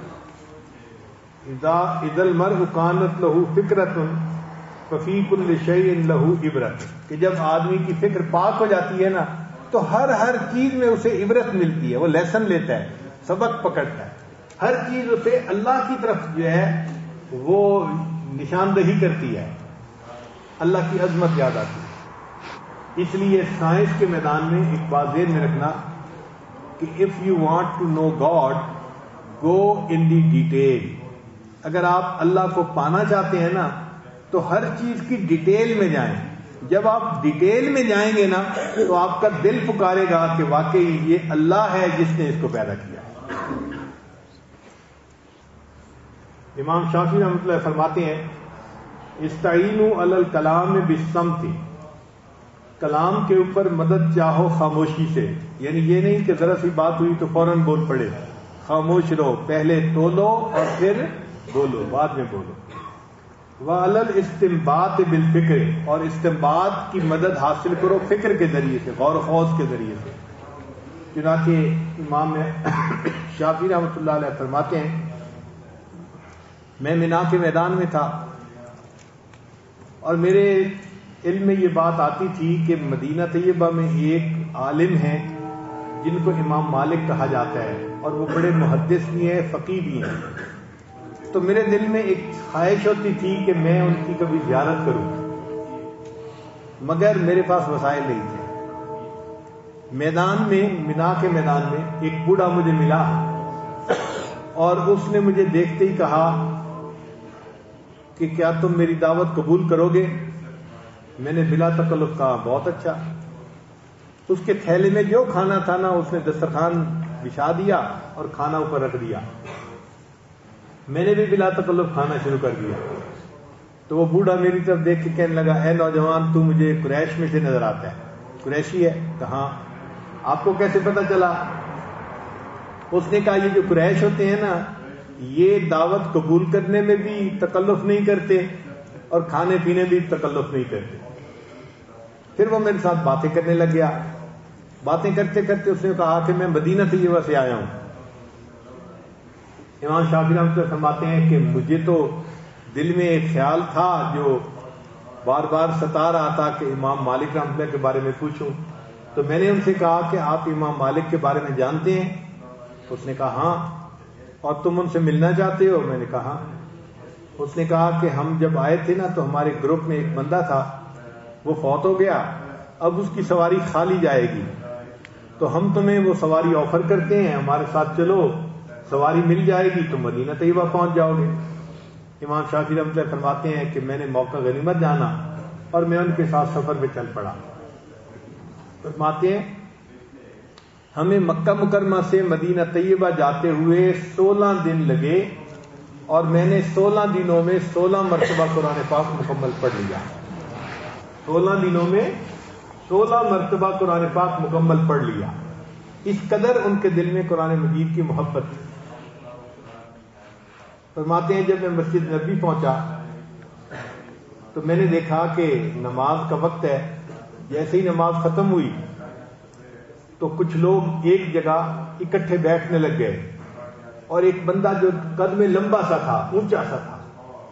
اذا المرء كانت له فکرۃ ففی کل شیء له عبرۃ، کہ جب آدمی کی فکر پاک ہو جاتی ہے نا تو ہر چیز میں اسے عبرت ملتی ہے، وہ لیسن لیتا ہے، سبق پکڑتا ہے. ہر چیز اسے اللہ کی طرف جو ہے وہ نشاندہی کرتی ہے، اللہ کی عظمت یاد آتی ہے. اس لیے سائنس کے میدان میں ایک بات ذہن میں رکھنا کہ if you want to know God go in the detail. اگر آپ اللہ کو پانا چاہتے ہیں نا تو ہر چیز کی ڈیٹیل میں جائیں. جب آپ ڈیٹیل میں جائیں گے نا تو آپ کا دل پکارے گا کہ واقعی یہ اللہ ہے جس نے اس کو پیدا کیا. امام شافعی رحمۃ اللہ فرماتے ہیں استعینوا علی الکلام بالصمت، کلام کے اوپر مدد چاہو خاموشی سے. یعنی یہ نہیں کہ ذرا سی بات ہوئی تو فوراً بول پڑے، خاموش رہو، پہلے تولو اور پھر بولو، بعد میں بولو. وعلی الاستنباط بالفکر، اور استنباط کی مدد حاصل کرو فکر کے ذریعے سے، غور و خوض کے ذریعے سے. چنانچہ امام شافعی رحمۃ اللہ علیہ فرماتے ہیں میں مینا کے میدان میں تھا اور میرے علم میں یہ بات آتی تھی کہ مدینہ طیبہ میں ایک عالم ہیں جن کو امام مالک کہا جاتا ہے اور وہ بڑے محدث بھی ہیں، فقیہ بھی ہیں. تو میرے دل میں ایک خواہش ہوتی تھی کہ میں ان کی کبھی زیارت کروں، مگر میرے پاس وسائل نہیں تھے. میدان میں، مینا کے میدان میں ایک بوڑھا مجھے ملا اور اس نے مجھے دیکھتے ہی کہا کہ کیا تم میری دعوت قبول کرو گے؟ میں نے بلا تکلف کہا بہت اچھا. اس کے تھیلے میں جو کھانا تھا نا اس نے دسترخوان بچھا دیا اور کھانا اوپر رکھ دیا. میں نے بھی بلا تکلف کھانا شروع کر دیا. تو وہ بوڑھا میری طرف دیکھ کے کہنے لگا اے نوجوان تو مجھے قریش میں سے نظر آتا ہے. قریشی ہے؟ کہاں. آپ کو کیسے پتا چلا؟ اس نے کہا یہ جو قریش ہوتے ہیں نا یہ دعوت قبول کرنے میں بھی تکلف نہیں کرتے اور کھانے پینے بھی تکلف نہیں کرتے. پھر وہ میرے ساتھ باتیں کرنے لگ گیا. باتیں کرتے کرتے اس نے کہا کہ میں مدینہ طیبہ سے آیا ہوں. امام شافعی رحمۃ اللہ فرماتے ہیں کہ مجھے تو دل میں ایک خیال تھا جو بار بار ستا رہا تھا کہ امام مالک رحمۃ اللہ کے بارے میں پوچھوں. تو میں نے ان سے کہا کہ آپ امام مالک کے بارے میں جانتے ہیں؟ اس نے کہا ہاں. اور تم ان سے ملنا چاہتے ہو؟ میں نے کہا ہاں. اس نے کہا کہ ہم جب آئے تھے نا تو ہمارے گروپ میں ایک بندہ تھا وہ فوت ہو گیا، اب اس کی سواری خالی جائے گی تو ہم تمہیں وہ سواری آفر کرتے ہیں، ہمارے ساتھ چلو، سواری مل جائے گی تو مدینہ طیبہ پہنچ جاؤ گے. امام شافعی رحمۃ اللہ فرماتے ہیں کہ میں نے موقع غنیمت جانا اور میں ان کے ساتھ سفر پہ چل پڑا. فرماتے ہیں ہمیں مکہ مکرمہ سے مدینہ طیبہ جاتے ہوئے 16 دن لگے اور میں نے 16 دنوں میں 16 مرتبہ قرآن پاک مکمل پڑھ لیا. 16 دنوں میں 16 مرتبہ قرآن پاک مکمل پڑھ لیا. اس قدر ان کے دل میں قرآن مجید کی محبت تھی. فرماتے ہیں جب میں مسجد نبوی پہنچا تو میں نے دیکھا کہ نماز کا وقت ہے. جیسے ہی نماز ختم ہوئی تو کچھ لوگ ایک جگہ اکٹھے بیٹھنے لگ گئے، اور ایک بندہ جو قد میں لمبا سا تھا، اونچا سا تھا،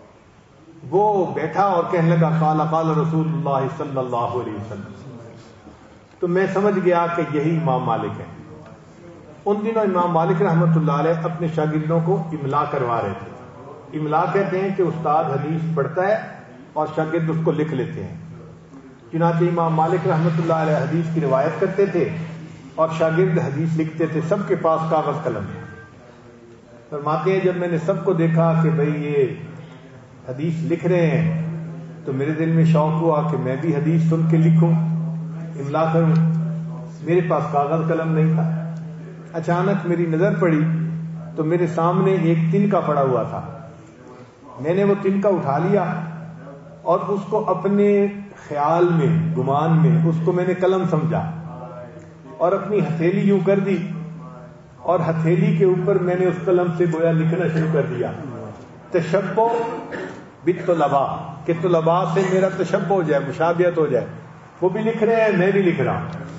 وہ بیٹھا اور کہنے لگا قال قال رسول اللہ صلی اللہ علیہ وسلم. تو میں سمجھ گیا کہ یہی امام مالک ہے. ان دنوں امام مالک رحمۃ اللہ علیہ اپنے شاگردوں کو املا کروا رہے تھے. املا کہتے ہیں کہ استاد حدیث پڑھتا ہے اور شاگرد اس کو لکھ لیتے ہیں. چنانچہ امام مالک رحمۃ اللہ علیہ حدیث کی روایت کرتے تھے اور شاگرد حدیث لکھتے تھے، سب کے پاس کاغذ قلم ہے. فرماتے ہیں جب میں نے سب کو دیکھا کہ بھئی یہ حدیث لکھ رہے ہیں تو میرے دل میں شوق ہوا کہ میں بھی حدیث سن کے لکھوں، املا کروں. میرے پاس کاغذ قلم نہیں تھا. اچانک میری نظر پڑی تو میرے سامنے ایک تنکا پڑا ہوا تھا. میں نے وہ تنکا اٹھا لیا اور اس کو اپنے خیال میں، گمان میں اس کو میں نے قلم سمجھا اور اپنی ہتھیلی یوں کر دی، اور ہتھیلی کے اوپر میں نے اس قلم سے گویا لکھنا شروع کر دیا. تشبہ بالطلباء، کہ طلباء سے میرا تشبہ ہو جائے، مشابہت ہو جائے. وہ بھی لکھ رہے ہیں، میں بھی لکھ رہا ہوں.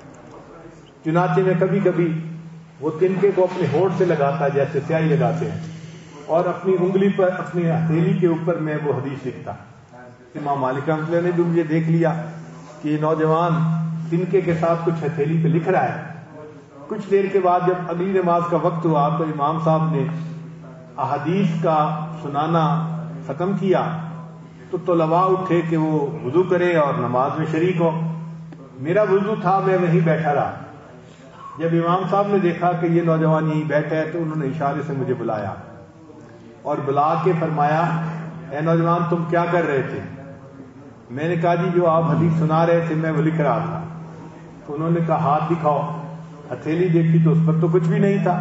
چنانچہ میں کبھی کبھی وہ تنکے کو اپنے ہونٹ سے لگاتا جیسے سیاہی لگاتے ہیں، اور اپنی انگلی پر، اپنی ہتھیلی کے اوپر میں وہ حدیث لکھتا. امام مالک رحمۃ اللہ نے بھی مجھے دیکھ لیا کہ یہ نوجوان تنکے کے ساتھ کچھ ہتھیلی پہ لکھ رہا ہے. کچھ دیر کے بعد جب اگلی نماز کا وقت ہوا تو امام صاحب نے احادیث کا سنانا ختم کیا تو طلباء اٹھے کہ وہ وضو کرے اور نماز میں شریک ہو. میرا وضو تھا، میں وہیں بیٹھا رہا. جب امام صاحب نے دیکھا کہ یہ نوجوان یہیں بیٹھا ہے تو انہوں نے اشارے سے مجھے بلایا اور بلا کے فرمایا اے نوجوان تم کیا کر رہے تھے؟ میں نے کہا جی جو آپ حدیث سنا رہے تھے میں وہ لکھ رہا تھا. تو انہوں نے کہا ہاتھ دکھاؤ. ہتھیلی دیکھی تو اس پر تو کچھ بھی نہیں تھا.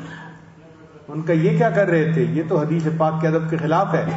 ان کا یہ کیا کر رہے تھے؟ یہ تو حدیث پاک کے ادب کے خلاف ہے.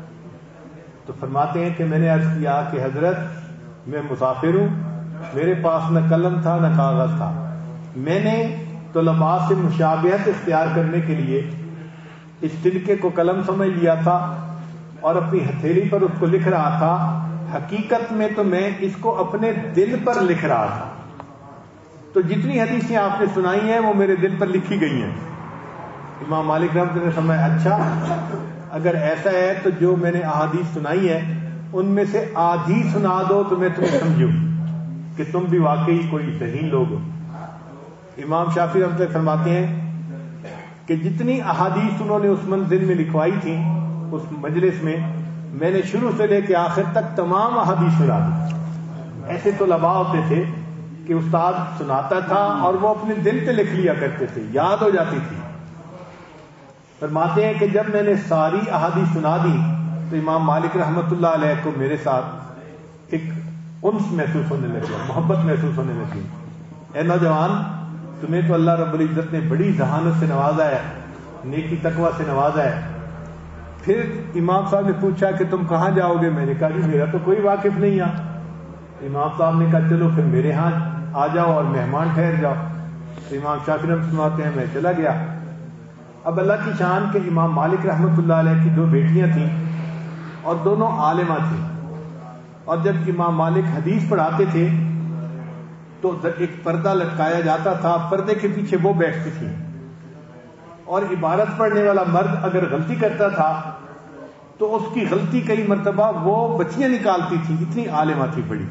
تو فرماتے ہیں کہ میں نے عرض کیا کہ حضرت میں مسافر ہوں، میرے پاس نہ قلم تھا نہ کاغذ تھا. میں نے طلباء سے مشابہت اختیار کرنے کے لیے اس تنکے کو قلم سمجھ لیا تھا اور اپنی ہتھیلی پر اس کو لکھ رہا تھا. حقیقت میں تو میں اس کو اپنے دل پر لکھ رہا تھا. تو جتنی حدیثیں آپ نے سنائی ہیں وہ میرے دل پر لکھی گئی ہیں. امام مالک رحمۃ اللہ نے فرمایا اچھا اگر ایسا ہے تو جو میں نے احادیث سنائی ہے ان میں سے آدھی سنا دو تو میں تمہیں سمجھوں کہ تم بھی واقعی کوئی ذہین لوگ ہو. امام شافعی رحمۃ اللہ فرماتے ہیں کہ جتنی احادیث انہوں نے اس منزل میں لکھوائی تھی اس مجلس میں نے شروع سے لے کے آخر تک تمام احادیث سنا دی. ایسے طلباء ہوتے تھے کہ استاد سناتا تھا اور وہ اپنے دل پہ لکھ لیا کرتے تھے، یاد ہو جاتی تھی. فرماتے ہیں کہ جب میں نے ساری احادیث سنا دی تو امام مالک رحمۃ اللہ علیہ کو میرے ساتھ ایک انس محسوس ہونے لگا، محبت محسوس ہونے لگی. اے نوجوان تمہیں تو اللہ رب العزت نے بڑی ذہانت سے نوازا ہے، نیکی تقوی سے نوازا ہے. پھر امام صاحب نے پوچھا کہ تم کہاں جاؤ گے؟ میں نے کہا جی میرا تو کوئی واقف نہیں ہے. امام صاحب نے کہا چلو پھر میرے ہاں آ جاؤ اور مہمان ٹھہر جاؤ. تو امام شافعی رحمۃ اللہ سناتے ہیں میں چلا گیا. اب اللہ کی شان کے امام مالک رحمۃ اللہ علیہ کی دو بیٹیاں تھیں اور دونوں عالمہ تھیں. اور جب امام مالک حدیث پڑھاتے تھے تو ایک پردہ لٹکایا جاتا تھا، پردے کے پیچھے وہ بیٹھتی تھی اور عبارت پڑھنے والا مرد اگر غلطی کرتا تھا تو اس کی غلطی کئی مرتبہ وہ بچیاں نکالتی تھی، اتنی عالمہ تھی بڑی.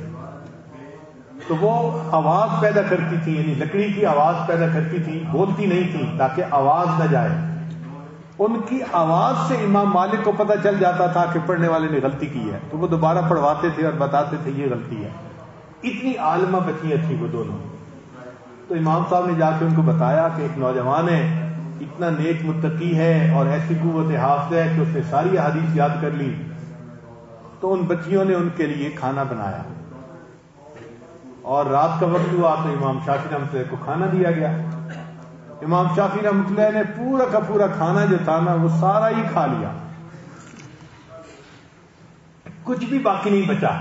تو وہ آواز پیدا کرتی تھی، یعنی لکڑی کی آواز پیدا کرتی تھی، بولتی نہیں تھی تاکہ آواز نہ جائے. ان کی آواز سے امام مالک کو پتہ چل جاتا تھا کہ پڑھنے والے نے غلطی کی ہے تو وہ دوبارہ پڑھواتے تھے اور بتاتے تھے یہ غلطی ہے. اتنی عالمہ بچیاں تھیں وہ دونوں. تو امام صاحب نے جا کے ان کو بتایا کہ ایک نوجوان ہے، اتنا نیک متقی ہے اور ایسی قوت حافظ ہے کہ اس نے ساری احادیث یاد کر لی. تو ان بچیوں نے ان کے لیے کھانا بنایا اور رات کا وقت ہوا تو امام شافعی رحمۃ اللہ کو کھانا دیا گیا. امام شافعی رحمۃ اللہ نے پورا کا پورا کھانا جو تھا نا وہ سارا ہی کھا لیا، کچھ بھی باقی نہیں بچا.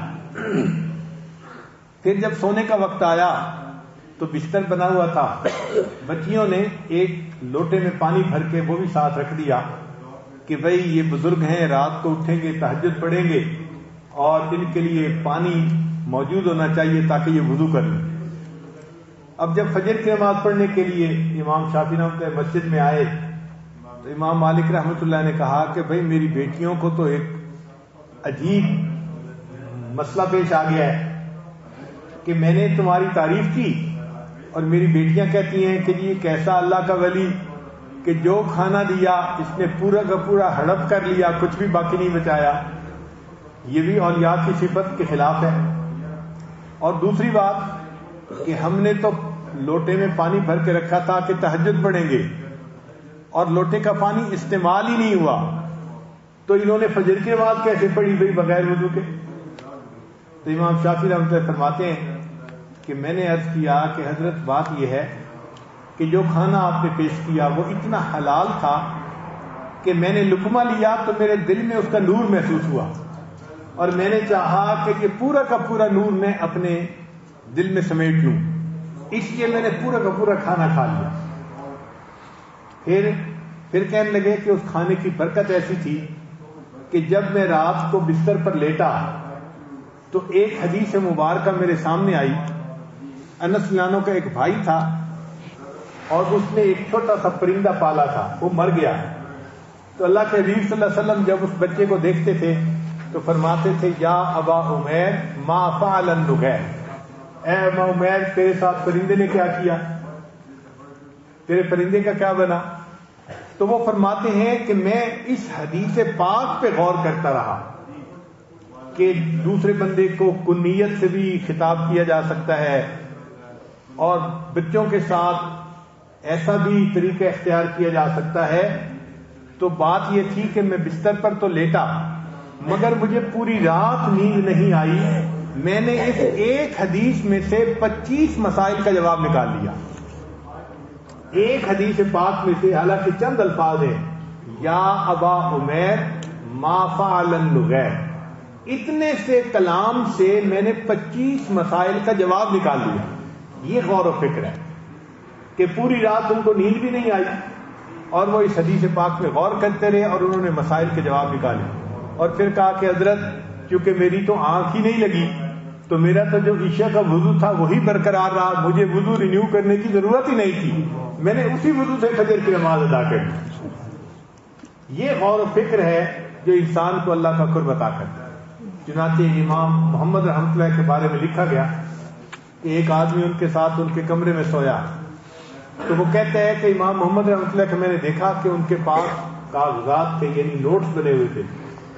پھر جب سونے کا وقت آیا تو بستر بنا ہوا تھا، بچیوں نے ایک لوٹے میں پانی بھر کے وہ بھی ساتھ رکھ دیا کہ بھئی یہ بزرگ ہیں، رات کو اٹھیں گے تہجد پڑھیں گے اور ان کے لیے پانی موجود ہونا چاہیے تاکہ یہ وضو کر لیں. اب جب فجر کی نماز پڑھنے کے لیے امام شافعی رحمۃ اللہ مسجد میں آئے تو امام مالک رحمۃ اللہ نے کہا کہ بھائی میری بیٹیوں کو تو ایک عجیب مسئلہ پیش آ گیا ہے کہ میں نے تمہاری تعریف کی اور میری بیٹیاں کہتی ہیں کہ یہ کیسا اللہ کا ولی کہ جو کھانا دیا اس نے پورا کا پورا ہڑپ کر لیا، کچھ بھی باقی نہیں بچایا. یہ بھی اولیاء کی صفت کے خلاف ہے. اور دوسری بات کہ ہم نے تو لوٹے میں پانی بھر کے رکھا تھا کہ تہجد پڑھیں گے اور لوٹے کا پانی استعمال ہی نہیں ہوا، تو انہوں نے فجر کی نماز کیسے پڑھی بھائی بغیر وضو کے؟ تو امام شافعی رحمۃ اللہ فرماتے ہیں کہ میں نے عرض کیا کہ حضرت بات یہ ہے کہ جو کھانا آپ نے پیش کیا وہ اتنا حلال تھا کہ میں نے لقمہ لیا تو میرے دل میں اس کا نور محسوس ہوا اور میں نے چاہا کہ یہ پورا کا پورا نور میں اپنے دل میں سمیٹ لوں، اس لیے میں نے پورا کا پورا کھانا کھا لیا. پھر کہنے لگے کہ اس کھانے کی برکت ایسی تھی کہ جب میں رات کو بستر پر لیٹا تو ایک حدیث مبارکہ میرے سامنے آئی. انس نانو کا ایک بھائی تھا اور اس نے ایک چھوٹا سا پرندہ پالا تھا، وہ مر گیا. تو اللہ کے حبیب صلی اللہ علیہ وسلم جب اس بچے کو دیکھتے تھے تو فرماتے تھے یا ابا عمیر ما فعل النغیر، اے ابا عمیر تیرے ساتھ پرندے نے کیا کیا، تیرے پرندے کا کیا بنا؟ تو وہ فرماتے ہیں کہ میں اس حدیث پاک پہ غور کرتا رہا کہ دوسرے بندے کو کنیت سے بھی خطاب کیا جا سکتا ہے اور بچوں کے ساتھ ایسا بھی طریقہ اختیار کیا جا سکتا ہے. تو بات یہ تھی کہ میں بستر پر تو لیٹا مگر مجھے پوری رات نیند نہیں آئی. میں نے اس ایک حدیث میں سے 25 مسائل کا جواب نکال لیا. ایک حدیث پاک میں سے حالانکہ چند الفاظ ہیں، یا ابا عمیر ما فعل النغیر، اتنے سے کلام سے میں نے 25 مسائل کا جواب نکال لیا. یہ غور و فکر ہے کہ پوری رات ان کو نیند بھی نہیں آئی اور وہ اس حدیث پاک میں غور کرتے رہے اور انہوں نے مسائل کے جواب نکالے. اور پھر کہا کہ حضرت کیونکہ میری تو آنکھ ہی نہیں لگی تو میرا تو جو عشاء کا وضو تھا وہی برقرار رہا، مجھے وضو رینیو کرنے کی ضرورت ہی نہیں تھی، میں نے اسی وضو سے فجر کی نماز ادا کر دی. یہ غور و فکر ہے جو انسان کو اللہ کا قرب عطا کرتا ہے. چنانچہ امام محمد رحمۃ اللہ کے بارے میں لکھا گیا کہ ایک آدمی ان کے ساتھ ان کے کمرے میں سویا تو وہ کہتے ہیں کہ امام محمد رحمۃ اللہ کو میں نے دیکھا کہ ان کے پاس کاغذات تھے، یعنی نوٹس بنے ہوئے تھے.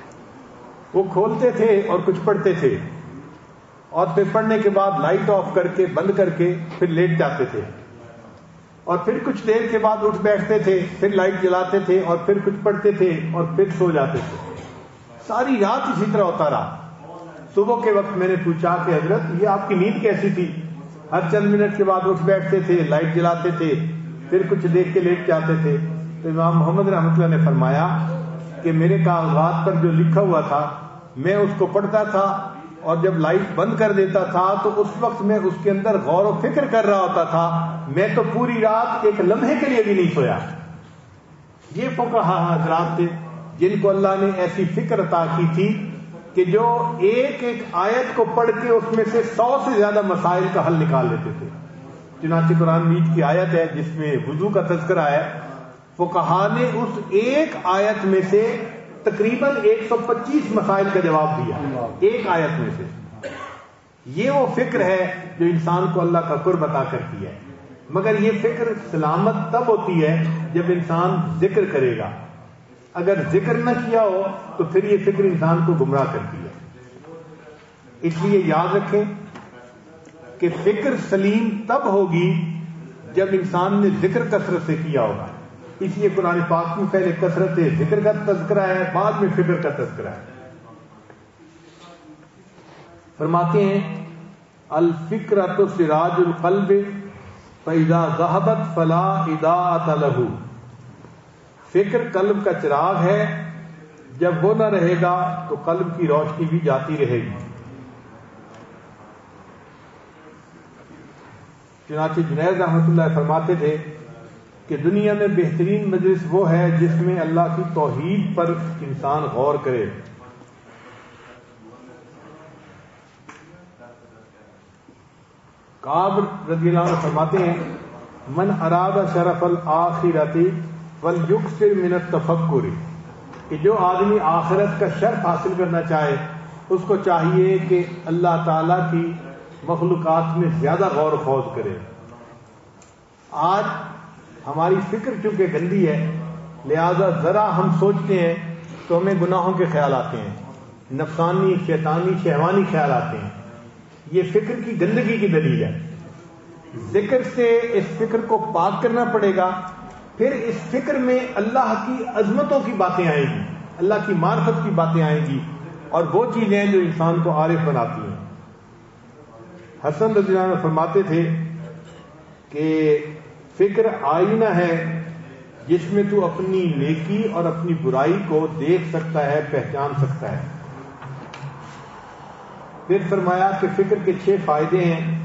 وہ کھولتے تھے اور کچھ پڑھتے تھے اور پھر پڑھنے کے بعد لائٹ آف کر کے بند کر کے پھر لیٹ جاتے تھے اور پھر کچھ دیر کے بعد اٹھ بیٹھتے تھے، پھر لائٹ جلاتے تھے اور پھر کچھ پڑھتے تھے اور پھر سو جاتے تھے. ساری رات اسی طرح ہوتا رہا. صبح کے وقت میں نے پوچھا کہ حضرت یہ آپ کی نیند کیسی تھی؟ ہر چند منٹ کے بعد اٹھ بیٹھتے تھے، لائٹ جلاتے تھے، پھر کچھ دیکھ کے لیٹ جاتے تھے. تو امام محمد رحمۃ اللہ نے فرمایا کہ میرے کاغذات پر جو لکھا ہوا تھا میں اس کو پڑھتا تھا اور جب لائٹ بند کر دیتا تھا تو اس وقت میں اس کے اندر غور و فکر کر رہا ہوتا تھا. میں تو پوری رات ایک لمحے کے لیے بھی نہیں سویا. یہ فقہا حضرات تھے جن کو اللہ نے ایسی فکر عطا کی تھی کہ جو ایک ایک آیت کو پڑھ کے اس میں سے 100 سے زیادہ مسائل کا حل نکال لیتے تھے. چنانچہ قرآن مجید کی آیت ہے جس میں وضو کا تذکرہ ہے، فقہا نے اس ایک آیت میں سے تقریباً 125 مسائل کا جواب دیا ایک آیت میں سے. یہ وہ فکر ہے جو انسان کو اللہ کا قرب عطا کرتی ہے. مگر یہ فکر سلامت تب ہوتی ہے جب انسان ذکر کرے گا. اگر ذکر نہ کیا ہو تو پھر یہ فکر انسان کو گمراہ کرتی ہے. اس لیے یاد رکھیں کہ فکر سلیم تب ہوگی جب انسان نے ذکر کثرت سے کیا ہوگا. اس لیے قرآن پاک میں پہلے کثرت ذکر کا تذکرہ ہے، بعد میں فکر کا تذکرہ ہے. فرماتے ہیں الفکرۃ سراج القلب فاذا ذهبت فلا اضاءة له. فکر قلب کا چراغ ہے، جب وہ نہ رہے گا تو قلب کی روشنی بھی جاتی رہے گی. چنانچہ جنید رحمۃ اللہ فرماتے تھے کہ دنیا میں بہترین مجلس وہ ہے جس میں اللہ کی توحید پر انسان غور کرے. کعب رضی اللہ عنہ فرماتے ہیں من اراد شرف الآخرۃ فلیکثر من التفکر، کہ جو آدمی آخرت کا شرف حاصل کرنا چاہے اس کو چاہیے کہ اللہ تعالیٰ کی مخلوقات میں زیادہ غور و خوض کرے۔ آج ہماری فکر چونکہ گندی ہے، لہذا ذرا ہم سوچتے ہیں تو ہمیں گناہوں کے خیال آتے ہیں، نفسانی شیطانی شہوانی خیال آتے ہیں۔ یہ فکر کی گندگی کی دلیل ہے۔ ذکر سے اس فکر کو پاک کرنا پڑے گا، پھر اس فکر میں اللہ کی عظمتوں کی باتیں آئیں گی، اللہ کی معرفت کی باتیں آئیں گی، اور وہ چیزیں ہیں جو انسان کو عارف بناتی ہیں۔ حسن رضی اللہ عنہ فرماتے تھے کہ فکر آئینہ ہے جس میں تو اپنی نیکی اور اپنی برائی کو دیکھ سکتا ہے، پہچان سکتا ہے۔ پھر فرمایا کہ فکر کے 6 فائدے ہیں۔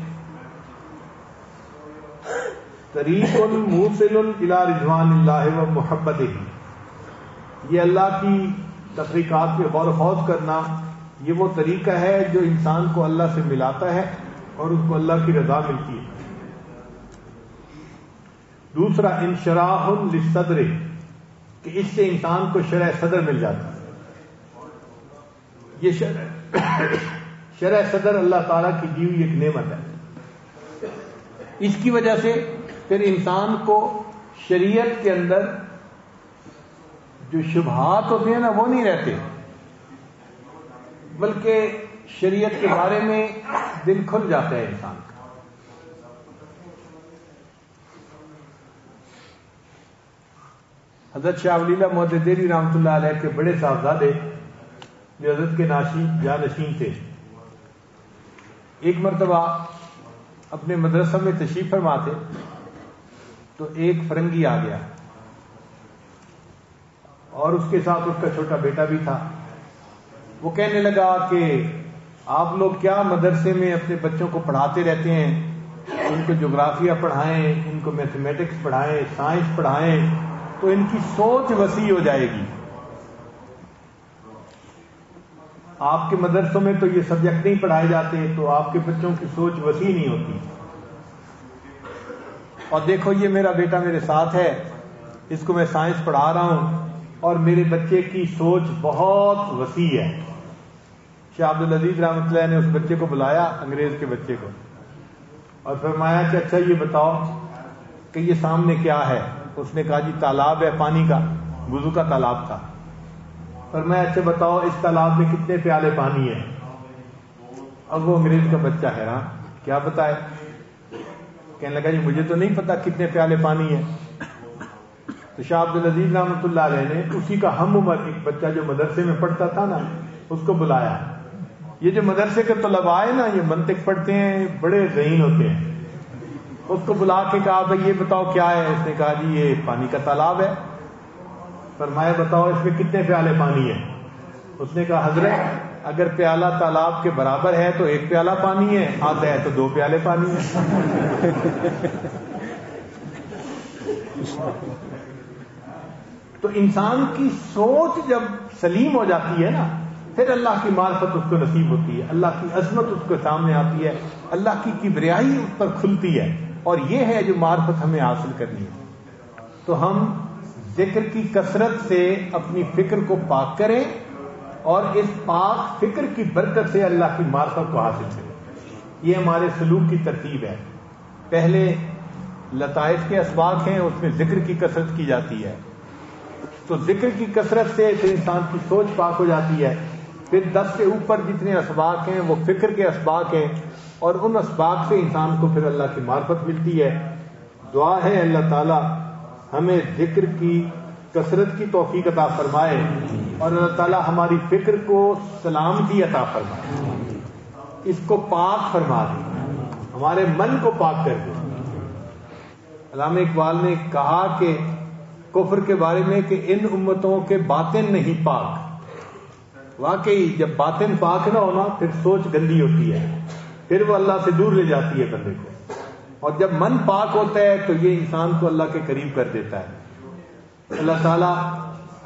طریق موصل الی رضوان اللہ و محبتہ، یہ اللہ کی تفریقات پہ غور و خوض کرنا، یہ وہ طریقہ ہے جو انسان کو اللہ سے ملاتا ہے اور اس کو اللہ کی رضا ملتی ہے۔ دوسرا انشراح للصدر، کہ اس سے انسان کو شرح صدر مل جاتا ہے۔ یہ شرح صدر اللہ تعالیٰ کی دی ہوئی ایک نعمت ہے۔ اس کی وجہ سے پھر انسان کو شریعت کے اندر جو شبہات ہوتے ہیں نا وہ نہیں رہتے، بلکہ شریعت کے بارے میں دل کھل جاتا ہے انسان کا۔ حضرت شاہ ولی اللہ محدث دہلوی رحمۃ اللہ علیہ کے بڑے صاحبزادے جو حضرت کے جانشین تھے، ایک مرتبہ اپنے مدرسہ میں تشریف فرما تھے تو ایک فرنگی آ گیا اور اس کے ساتھ اس کا چھوٹا بیٹا بھی تھا۔ وہ کہنے لگا کہ آپ لوگ کیا مدرسے میں اپنے بچوں کو پڑھاتے رہتے ہیں، ان کو جغرافیہ پڑھائیں، ان کو میتھمیٹکس پڑھائیں، سائنس پڑھائیں تو ان کی سوچ وسیع ہو جائے گی۔ آپ کے مدرسوں میں تو یہ سبجیکٹ نہیں پڑھائے جاتے تو آپ کے بچوں کی سوچ وسیع نہیں ہوتی۔ اور دیکھو یہ میرا بیٹا میرے ساتھ ہے، اس کو میں سائنس پڑھا رہا ہوں اور میرے بچے کی سوچ بہت وسیع ہے۔ شاہ عبد العزیز رحمۃ اللہ نے اس بچے کو بلایا، انگریز کے بچے کو، اور فرمایا کہ اچھا یہ بتاؤ کہ یہ سامنے کیا ہے؟ اس نے کہا جی تالاب ہے پانی کا، وضو کا تالاب تھا۔ فرمایا اچھا بتاؤ اس تالاب میں کتنے پیالے پانی ہیں؟ اب وہ انگریز کا بچہ حیران، کیا بتائے؟ کہنے لگا جی مجھے تو نہیں پتا کتنے پیالے پانی ہیں۔ تو شاہ عبد العزیز رحمۃ اللہ علیہ نے اسی کا ہم عمر ایک بچہ جو مدرسے میں پڑھتا تھا نا اس کو بلایا۔ یہ جو مدرسے کے طلباء ہیں نا یہ منطق پڑھتے ہیں، بڑے ذہین ہوتے ہیں۔ اس کو بلا کے کہا بھائی یہ بتاؤ کیا ہے؟ اس نے کہا جی یہ پانی کا تالاب ہے۔ فرمایا بتاؤ اس میں کتنے پیالے پانی ہیں؟ اس نے کہا حضرت اگر پیالہ تالاب کے برابر ہے تو 1 پیالہ پانی ہے، آدھا ہے تو 2 پیالے پانی ہے۔ تو انسان کی سوچ جب سلیم ہو جاتی ہے نا پھر اللہ کی معرفت اس کو نصیب ہوتی ہے، اللہ کی عظمت اس کے سامنے آتی ہے، اللہ کی کبریائی اس پر کھلتی ہے، اور یہ ہے جو معرفت ہمیں حاصل کرنی ہے۔ تو ہم ذکر کی کثرت سے اپنی فکر کو پاک کریں اور اس پاک فکر کی برکت سے اللہ کی معرفت کو حاصل کریں۔ یہ ہمارے سلوک کی ترتیب ہے۔ پہلے لطائف کے اسباق ہیں، اس میں ذکر کی کثرت کی جاتی ہے، تو ذکر کی کثرت سے پھر انسان کی سوچ پاک ہو جاتی ہے۔ پھر 10 سے اوپر جتنے اسباق ہیں وہ فکر کے اسباق ہیں، اور ان اسباق سے انسان کو پھر اللہ کی معرفت ملتی ہے۔ دعا ہے اللہ تعالی ہمیں ذکر کی کثرت کی توفیق عطا فرمائے، اور اللہ تعالی ہماری فکر کو سلامتی عطا فرمائے، اس کو پاک فرما دے، ہمارے من کو پاک کر دے۔ علامہ اقبال نے کہا کہ کفر کے بارے میں کہ ان امتوں کے باطن نہیں پاک۔ واقعی جب باطن پاک نہ ہونا پھر سوچ گندی ہوتی ہے، پھر وہ اللہ سے دور لے جاتی ہے بندے کو، اور جب من پاک ہوتا ہے تو یہ انسان کو اللہ کے قریب کر دیتا ہے۔ اللہ تعالی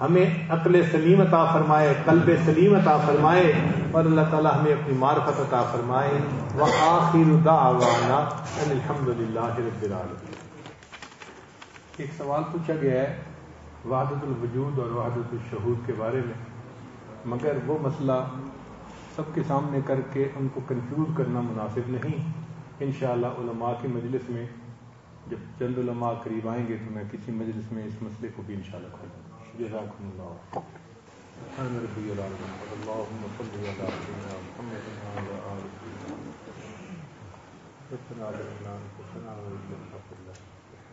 ہمیں عقل سلیم عطا فرمائے، قلب سلیم عطا فرمائے، اور اللہ تعالیٰ ہمیں اپنی معرفت عطا فرمائے۔ وآخر دعوانا ان الحمد للہ رب العالمین۔ ایک سوال پوچھا گیا ہے وحدت الوجود اور وحدت الشہود کے بارے میں، مگر وہ مسئلہ سب کے سامنے کر کے ان کو کنفیوز کرنا مناسب نہیں۔ انشاءاللہ علماء کی مجلس میں جب چند علماء قریب آئیں گے تو میں کسی مجلس میں اس مسئلے کو بھی انشاءاللہ کھولوں گا۔ جزاکم اللہ خیر ربی العالمین۔ اللہم صلی علی سیدنا محمد وعلی آل سیدنا ربنا ظلمنا انفسنا وان لم تغفر لنا۔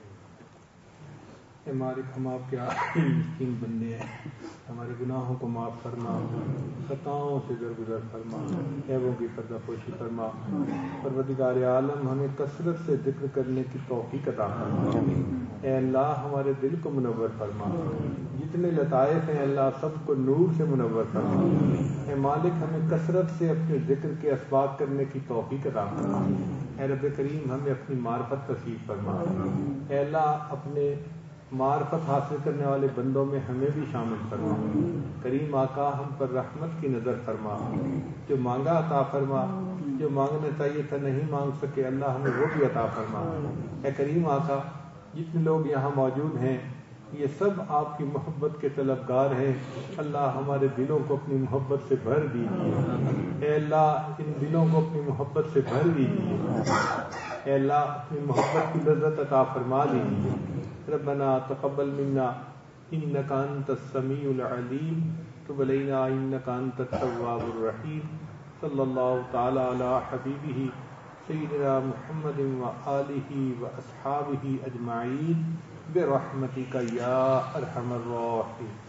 اے مالک، ہم آپ کے آخری مسکین بندے ہیں، ہمارے گناہوں کو معاف فرما، خطاؤں سے درگزر فرما، عیبوں کی پردہ پوشی فرما۔ پروردگار عالم، ہمیں کثرت سے ذکر کرنے کی توفیق عطا فرما۔ اے اللہ، ہمارے دل کو منور فرما، جتنے لطائف ہیں اللہ سب کو نور سے منور فرما۔ اے مالک، ہمیں کثرت سے اپنے ذکر کے اسباق کرنے کی توفیق عطا فرما۔ اے رب کریم، ہمیں اپنی معرفت نصیب فرما۔ اے اللہ، اپنے معرفت حاصل کرنے والے بندوں میں ہمیں بھی شامل فرما۔ کریم آقا، ہم پر رحمت کی نظر فرما، جو مانگا عطا فرما، جو مانگنا چاہیے تھا نہیں مانگ سکے اللہ ہمیں وہ بھی عطا فرما۔ اے کریم آقا، جتنے لوگ یہاں موجود ہیں یہ سب آپ کی محبت کے طلبگار ہیں، اللہ ہمارے دلوں کو اپنی محبت سے بھر دیجیے۔ اے اللہ، ان دلوں کو اپنی محبت سے بھر دیجیے۔ اے اللہ، اپنی محبت کی لذت عطا فرما دیجیے۔ ربنا تقبل منا انک انت السمیع العلیم، تب علینا انک انت التواب الرحیم۔ صلی اللہ تعالی علی حبیبہ سیدنا محمد وآلہ واصحابہ اجمعین برحمتک یا ارحم الراحمین۔